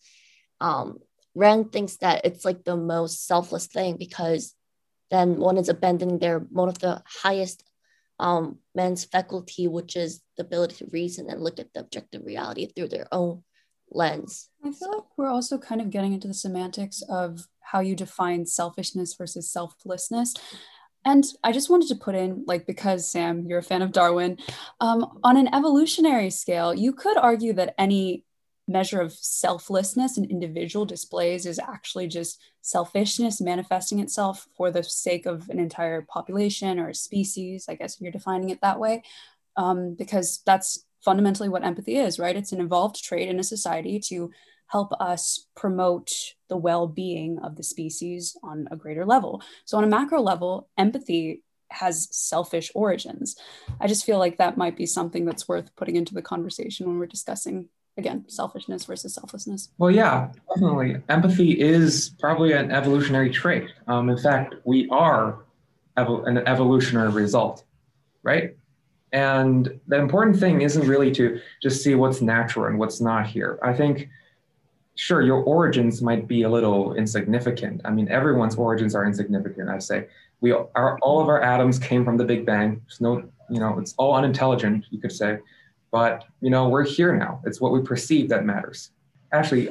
Rand thinks that it's the most selfless thing, because then one is abandoning one of the highest man's faculty, which is the ability to reason and look at the objective reality through their own lens. I feel like we're also kind of getting into the semantics of how you define selfishness versus selflessness. And I just wanted to put in, like, because Sam, you're a fan of Darwin, on an evolutionary scale, you could argue that any measure of selflessness an individual displays is actually just selfishness manifesting itself for the sake of an entire population or a species, I guess, if you're defining it that way, because that's fundamentally what empathy is, right? It's an evolved trait in a society to help us promote the well-being of the species on a greater level. So on a macro level, empathy has selfish origins. I just feel like that might be something that's worth putting into the conversation when we're discussing, again, selfishness versus selflessness. Well, yeah, definitely. Empathy is probably an evolutionary trait. In fact, we are an evolutionary result, right? And the important thing isn't really to just see what's natural and what's not here. I think, sure, your origins might be a little insignificant. I mean, everyone's origins are insignificant, I say. All of our atoms came from the Big Bang. There's no, it's all unintelligent, you could say. But, we're here now. It's what we perceive that matters. Actually,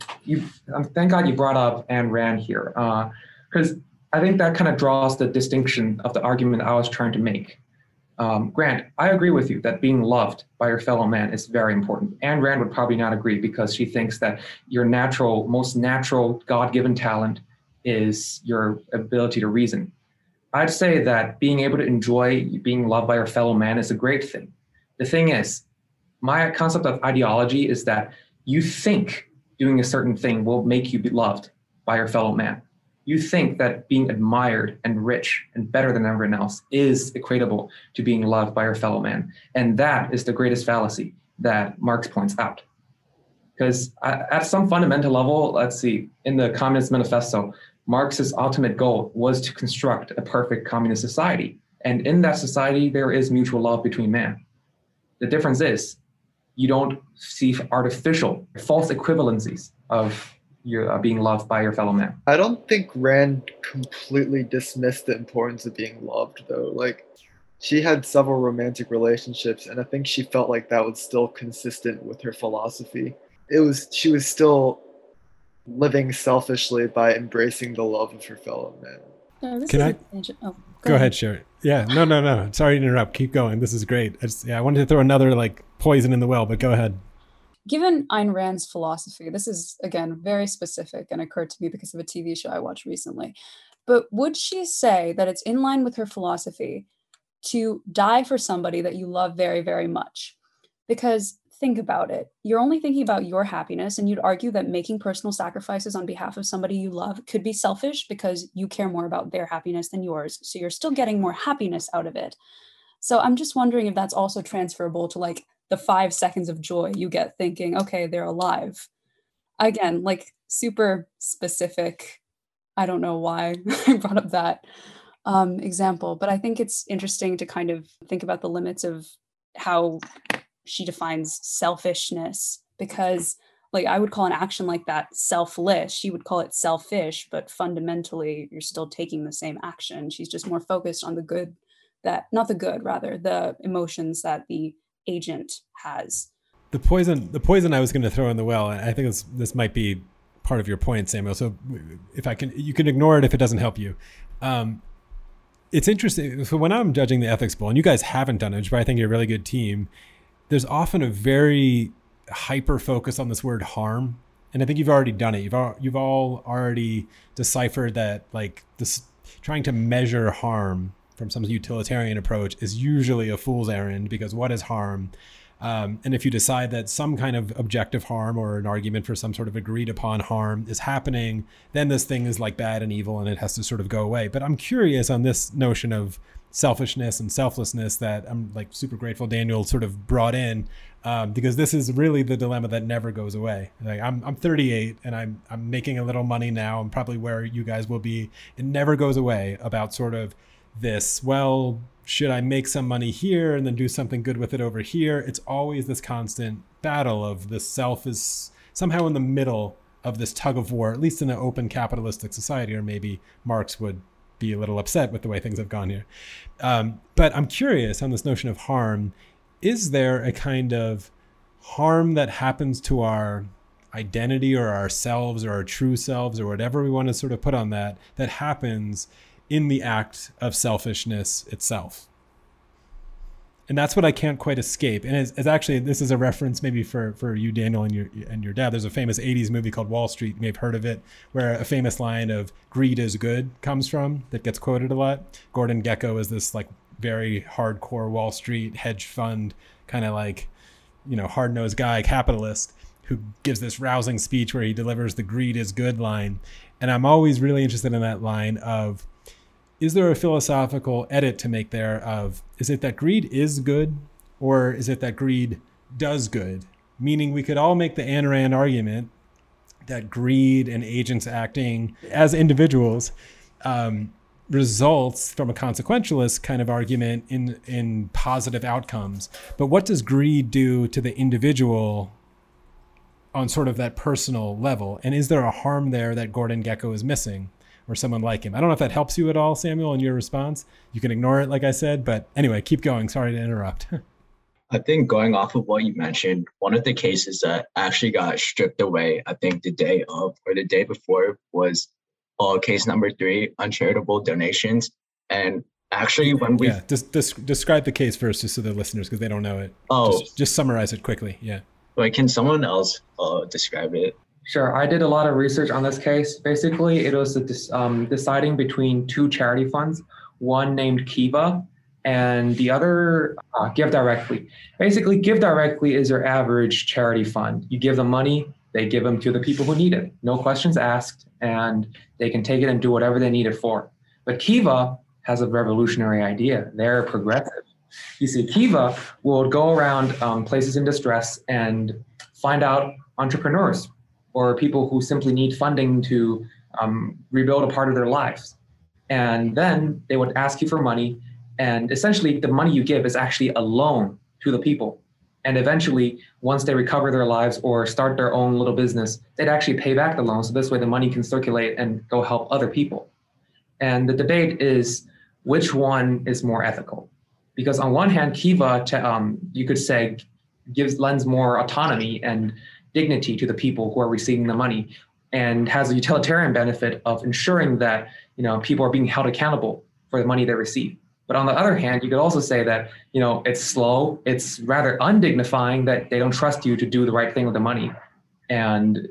thank God you brought up Ayn Rand here, because I think that kind of draws the distinction of the argument I was trying to make. Grant, I agree with you that being loved by your fellow man is very important. Ayn Rand would probably not agree because she thinks that your most natural God-given talent is your ability to reason. I'd say that being able to enjoy being loved by your fellow man is a great thing. The thing is, my concept of ideology is that you think doing a certain thing will make you be loved by your fellow man. You think that being admired and rich and better than everyone else is equatable to being loved by your fellow man. And that is the greatest fallacy that Marx points out. Because at some fundamental level, let's see, in the Communist Manifesto, Marx's ultimate goal was to construct a perfect communist society. And in that society, there is mutual love between man. The difference is you don't see artificial, false equivalencies of you're being loved by your fellow man. I don't think Rand completely dismissed the importance of being loved, though. Like, she had several romantic relationships, and I think she felt like that was still consistent with her philosophy. She was still living selfishly by embracing the love of her fellow man. Go ahead, Sherry. Yeah, no. Sorry to interrupt. Keep going. This is great. I wanted to throw another poison in the well, but go ahead. Given Ayn Rand's philosophy, this is, again, very specific and occurred to me because of a TV show I watched recently, but would she say that it's in line with her philosophy to die for somebody that you love very, very much? Because think about it. You're only thinking about your happiness, and you'd argue that making personal sacrifices on behalf of somebody you love could be selfish because you care more about their happiness than yours. So you're still getting more happiness out of it. So I'm just wondering if that's also transferable to the 5 seconds of joy you get thinking, okay, they're alive. Again, super specific. I don't know why I brought up that example, but I think it's interesting to kind of think about the limits of how she defines selfishness, because I would call an action like that selfless. She would call it selfish, but fundamentally you're still taking the same action. She's just more focused on the emotions that the agent has. The poison I was going to throw in the well, I think this might be part of your point, Samuel. So you can ignore it if it doesn't help you. It's interesting. So when I'm judging the ethics bowl, and you guys haven't done it, but I think you're a really good team, there's often a very hyper focus on this word harm. And I think you've already done it. You've all already deciphered that this trying to measure harm from some utilitarian approach is usually a fool's errand, because what is harm? And if you decide that some kind of objective harm or an argument for some sort of agreed upon harm is happening, then this thing is bad and evil and it has to sort of go away. But I'm curious on this notion of selfishness and selflessness that I'm super grateful Daniel sort of brought in, because this is really the dilemma that never goes away. I'm 38 and I'm making a little money now. I'm probably where you guys will be. It never goes away about sort of this, well, should I make some money here and then do something good with it over here? It's always this constant battle of the self is somehow in the middle of this tug of war, at least in an open capitalistic society, or maybe Marx would be a little upset with the way things have gone here. But I'm curious on this notion of harm. Is there a kind of harm that happens to our identity or ourselves or our true selves or whatever we want to sort of put on that happens in the act of selfishness itself. And that's what I can't quite escape. And it's actually, this is a reference maybe for you, Daniel, and your dad. There's a famous 80s movie called Wall Street. You may have heard of it, where a famous line of "greed is good" comes from, that gets quoted a lot. Gordon Gekko is this like very hardcore Wall Street hedge fund kind of like, hard-nosed guy, capitalist, who gives this rousing speech where he delivers the "greed is good" line. And I'm always really interested in that line of, is there a philosophical edit to make there of, is it that greed is good, or is it that greed does good? Meaning we could all make the Ayn Rand argument that greed and agents acting as individuals results from a consequentialist kind of argument in positive outcomes. But what does greed do to the individual on sort of that personal level? And is there a harm there that Gordon Gekko is missing? Or someone like him? I don't know if that helps you at all, Samuel, in your response. You can ignore it, like I said, but anyway, keep going. Sorry to interrupt. I think going off of what you mentioned, one of the cases that actually got stripped away, I think the day of or the day before, was case number 3, uncharitable donations. And actually when we... Yeah, describe the case first, just so the listeners, because they don't know it. Just summarize it quickly, yeah. Like, can someone else describe it? Sure. I did a lot of research on this case. Basically, it was deciding between 2 charity funds, one named Kiva and the other Give Directly. Basically, Give Directly is your average charity fund. You give them money, they give them to the people who need it. No questions asked, and they can take it and do whatever they need it for. But Kiva has a revolutionary idea. They're progressive. You see, Kiva will go around places in distress and find out entrepreneurs or people who simply need funding to rebuild a part of their lives. And then they would ask you for money. And essentially, the money you give is actually a loan to the people. And eventually, once they recover their lives or start their own little business, they'd actually pay back the loan. So this way, the money can circulate and go help other people. And the debate is, which one is more ethical? Because on one hand, Kiva, you could say, lends more autonomy and dignity to the people who are receiving the money, and has a utilitarian benefit of ensuring that people are being held accountable for the money they receive. But on the other hand, you could also say that it's slow, it's rather undignifying that they don't trust you to do the right thing with the money. And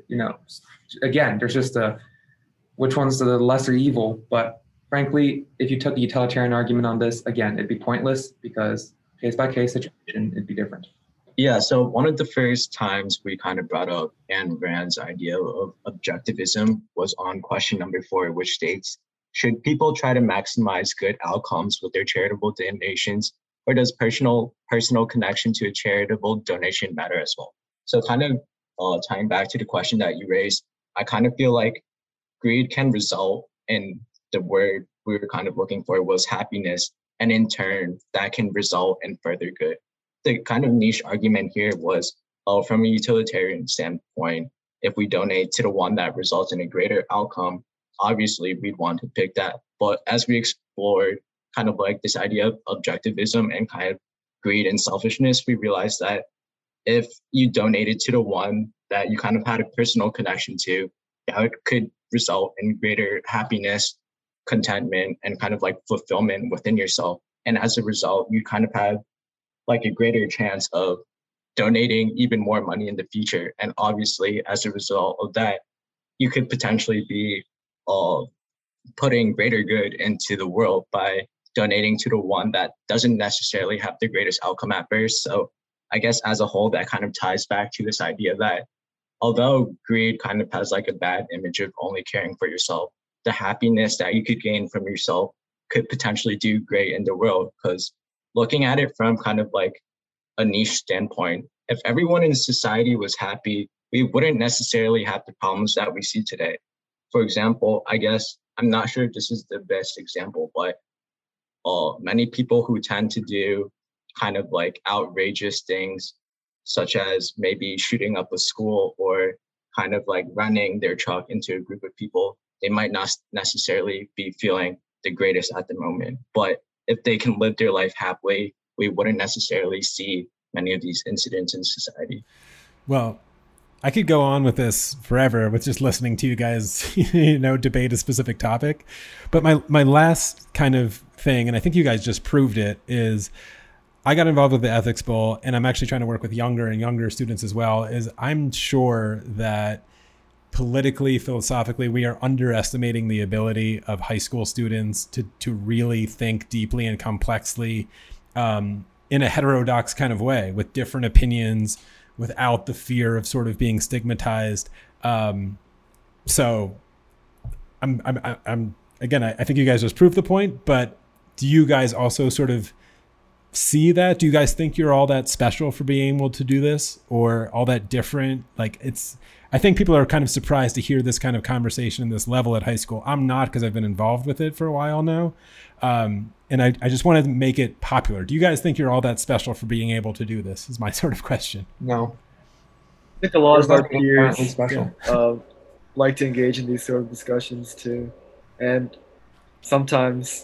again, there's just which one's the lesser evil. But frankly, if you took the utilitarian argument on this, again, it'd be pointless, because case by case situation, it'd be different. Yeah, so one of the first times we kind of brought up Ayn Rand's idea of objectivism was on question number 4, which states, should people try to maximize good outcomes with their charitable donations, or does personal connection to a charitable donation matter as well? So kind of tying back to the question that you raised, I kind of feel like greed can result in, the word we were kind of looking for was happiness, and in turn, that can result in further good. The kind of niche argument here was, from a utilitarian standpoint, if we donate to the one that results in a greater outcome, obviously we'd want to pick that. But as we explored kind of like this idea of objectivism and kind of greed and selfishness, we realized that if you donated to the one that you kind of had a personal connection to, that could result in greater happiness, contentment, and kind of like fulfillment within yourself. And as a result, you kind of have like a greater chance of donating even more money in the future. And obviously, as a result of that, you could potentially be putting greater good into the world by donating to the one that doesn't necessarily have the greatest outcome at first. So I guess as a whole, that kind of ties back to this idea that although greed kind of has like a bad image of only caring for yourself, the happiness that you could gain from yourself could potentially do great in the world. Because looking at it from kind of like a niche standpoint, if everyone in society was happy, we wouldn't necessarily have the problems that we see today. For example, I guess, I'm not sure if this is the best example, but many people who tend to do kind of like outrageous things, such as maybe shooting up a school or kind of like running their truck into a group of people, they might not necessarily be feeling the greatest at the moment. But if they can live their life happily, we wouldn't necessarily see many of these incidents in society. Well, I could go on with this forever with just listening to you guys, debate a specific topic. But my last kind of thing, and I think you guys just proved it, is I got involved with the Ethics Bowl, and I'm actually trying to work with younger and younger students as well, is I'm sure that politically, philosophically, we are underestimating the ability of high school students to really think deeply and complexly in a heterodox kind of way with different opinions, without the fear of sort of being stigmatized. So I'm again, I think you guys just proved the point, but do you guys also sort of see that? Do you guys think you're all that special for being able to do this, or all that different? I think people are kind of surprised to hear this kind of conversation in this level at high school. I'm not, because I've been involved with it for a while now. And I just wanted to make it popular. Do you guys think you're all that special for being able to do this, is my sort of question. No. I think a lot of our There's nothing peers inherently special. like to engage in these sort of discussions too, and sometimes,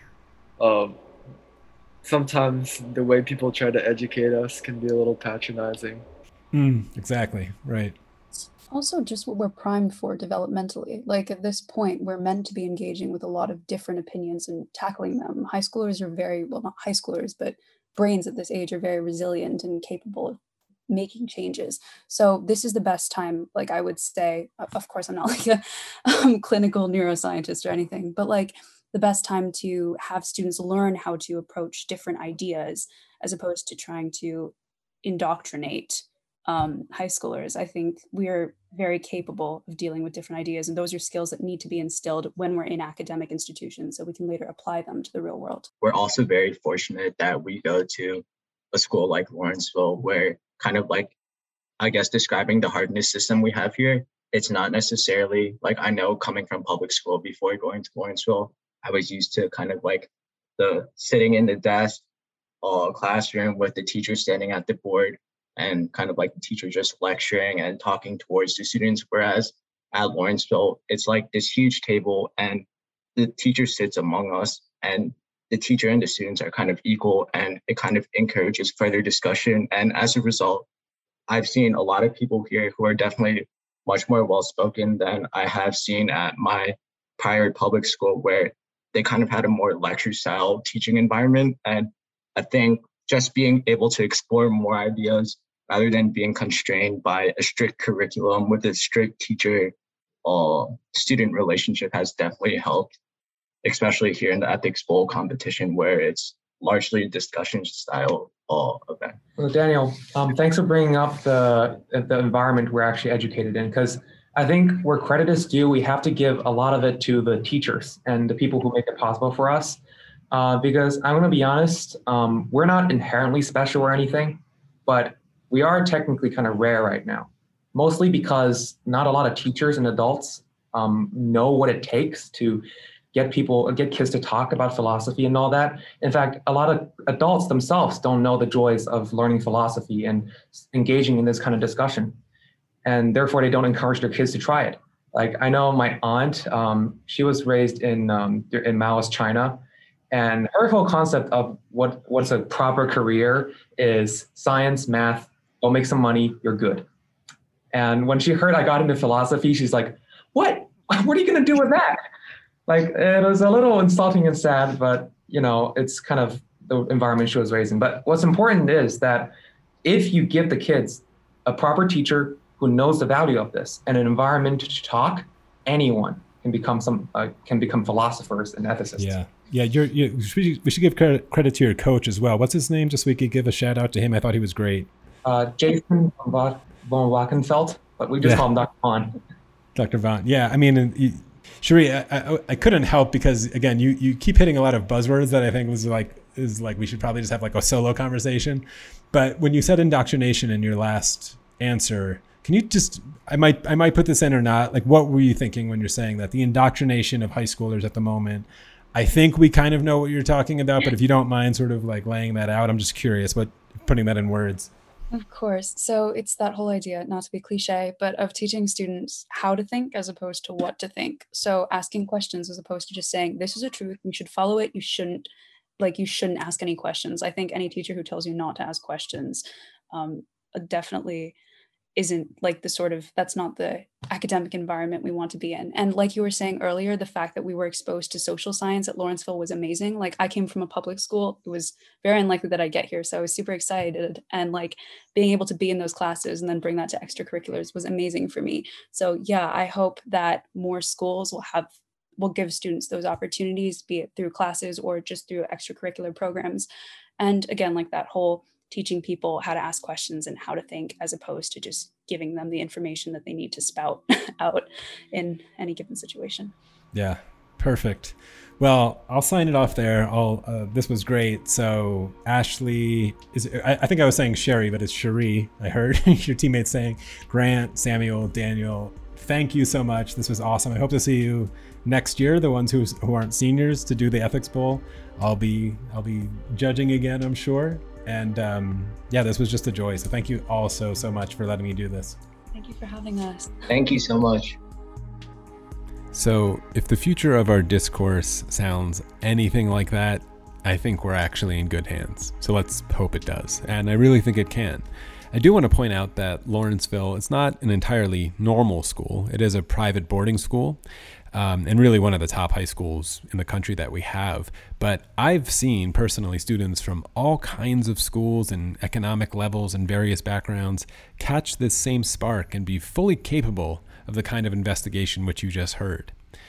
sometimes the way people try to educate us can be a little patronizing. Exactly. Right. Also just what we're primed for developmentally. Like at this point, we're meant to be engaging with a lot of different opinions and tackling them. High schoolers are well, not high schoolers, but brains at this age are very resilient and capable of making changes. So this is the best time, like I would say, of course, I'm not like a clinical neuroscientist or anything, but like the best time to have students learn how to approach different ideas as opposed to trying to indoctrinate high schoolers. I think we are very capable of dealing with different ideas, and those are skills that need to be instilled when we're in academic institutions so we can later apply them to the real world. We're also very fortunate that we go to a school like Lawrenceville, where kind of like, I guess, describing the hardness system we have here, it's not necessarily like, I know coming from public school before going to Lawrenceville, I was used to kind of like the sitting in the desk classroom with the teacher standing at the board, and kind of like the teacher just lecturing and talking towards the students. Whereas at Lawrenceville, it's like this huge table and the teacher sits among us, and the teacher and the students are kind of equal, and it kind of encourages further discussion. And as a result, I've seen a lot of people here who are definitely much more well-spoken than I have seen at my prior public school, where they kind of had a more lecture style teaching environment. And I think just being able to explore more ideas rather than being constrained by a strict curriculum with a strict teacher student relationship has definitely helped, especially here in the Ethics Bowl competition, where it's largely a discussion style event. Well, Daniel, thanks for bringing up the environment we're actually educated in, because I think where credit is due, we have to give a lot of it to the teachers and the people who make it possible for us. Because I'm going to be honest, we're not inherently special or anything, but we are technically kind of rare right now, mostly because not a lot of teachers and adults know what it takes to get kids to talk about philosophy and all that. In fact, a lot of adults themselves don't know the joys of learning philosophy and engaging in this kind of discussion. And therefore, they don't encourage their kids to try it. Like, I know my aunt, she was raised in Maoist China. And her whole concept of what's a proper career is science, math, go make some money, you're good. And when she heard I got into philosophy, she's like, what? What are you going to do with that? Like, it was a little insulting and sad, but, it's kind of the environment she was raised in. But what's important is that if you give the kids a proper teacher who knows the value of this and an environment to talk, anyone can become philosophers and ethicists. Yeah, we should give credit to your coach as well. What's his name? Just so we could give a shout out to him. I thought he was great. Jason von Wachenfeld, but we just call him Dr. Von. Dr. Von. Yeah, I mean, Cherie, I couldn't help, because again, you keep hitting a lot of buzzwords that I think is like we should probably just have like a solo conversation. But when you said indoctrination in your last answer, can you just, I might put this in or not, like what were you thinking when you're saying that? The indoctrination of high schoolers at the moment. I think we kind of know what you're talking about, but if you don't mind sort of like laying that out, I'm just curious, but putting that in words. Of course. So it's that whole idea, not to be cliche, but of teaching students how to think as opposed to what to think. So asking questions as opposed to just saying, this is a truth, you should follow it. You shouldn't ask any questions. I think any teacher who tells you not to ask questions definitely isn't like that's not the academic environment we want to be in. And like you were saying earlier, the fact that we were exposed to social science at Lawrenceville was amazing. Like I came from a public school. It was very unlikely that I'd get here. So I was super excited, and like being able to be in those classes and then bring that to extracurriculars was amazing for me. So yeah, I hope that more schools will give students those opportunities, be it through classes or just through extracurricular programs. And again, like that whole teaching people how to ask questions and how to think, as opposed to just giving them the information that they need to spout out in any given situation. Yeah, perfect. Well, I'll sign it off there. This was great. So Ashley, I think I was saying Sherry, but it's Cherie. I heard your teammates saying. Grant, Samuel, Daniel, thank you so much. This was awesome. I hope to see you next year, the ones who aren't seniors, to do the Ethics Bowl. I'll be judging again, I'm sure. And this was just a joy. So thank you all so much for letting me do this. Thank you for having us. Thank you so much. So if the future of our discourse sounds anything like that, I think we're actually in good hands. So let's hope it does. And I really think it can. I do want to point out that Lawrenceville is not an entirely normal school. It is a private boarding school. And really one of the top high schools in the country that we have. But I've seen personally students from all kinds of schools and economic levels and various backgrounds catch this same spark and be fully capable of the kind of investigation which you just heard.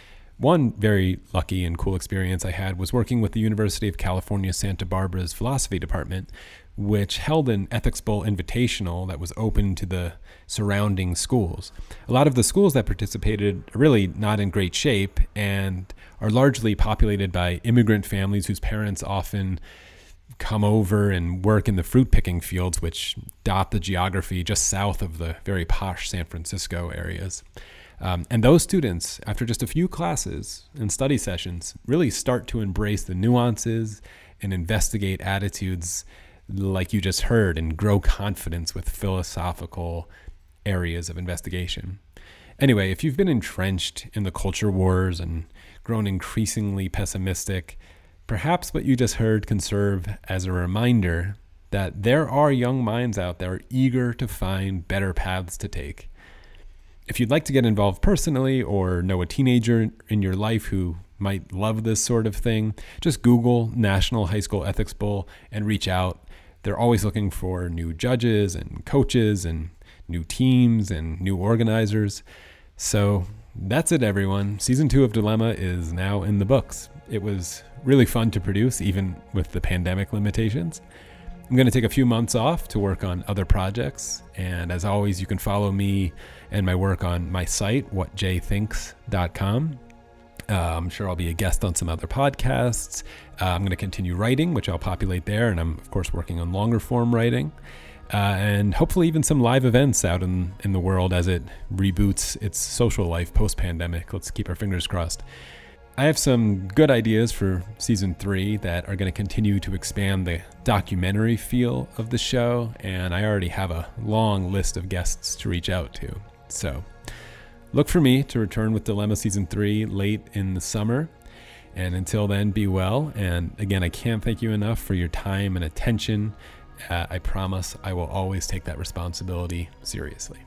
One very lucky and cool experience I had was working with the University of California, Santa Barbara's philosophy department, which held an Ethics Bowl invitational that was open to the surrounding schools. A lot of the schools that participated are really not in great shape and are largely populated by immigrant families whose parents often come over and work in the fruit picking fields, which dot the geography just south of the very posh San Francisco areas. And those students, after just a few classes and study sessions, really start to embrace the nuances and investigate attitudes like you just heard and grow confidence with philosophical areas of investigation. Anyway, if you've been entrenched in the culture wars and grown increasingly pessimistic, perhaps what you just heard can serve as a reminder that there are young minds out there eager to find better paths to take. If you'd like to get involved personally or know a teenager in your life who might love this sort of thing, just Google National High School Ethics Bowl and reach out. They're always looking for new judges and coaches and new teams and new organizers. So that's it, everyone. Season 2 of Dilemma is now in the books. It was really fun to produce, even with the pandemic limitations. I'm going to take a few months off to work on other projects. And as always, you can follow me and my work on my site, whatjaythinks.com. I'm sure I'll be a guest on some other podcasts. I'm going to continue writing, which I'll populate there. And I'm, of course, working on longer form writing. And hopefully even some live events out in the world as it reboots its social life post-pandemic. Let's keep our fingers crossed. I have some good ideas for season 3 that are going to continue to expand the documentary feel of the show. And I already have a long list of guests to reach out to. So look for me to return with Dilemma Season 3 late in the summer. And until then, be well. And again, I can't thank you enough for your time and attention. I promise I will always take that responsibility seriously.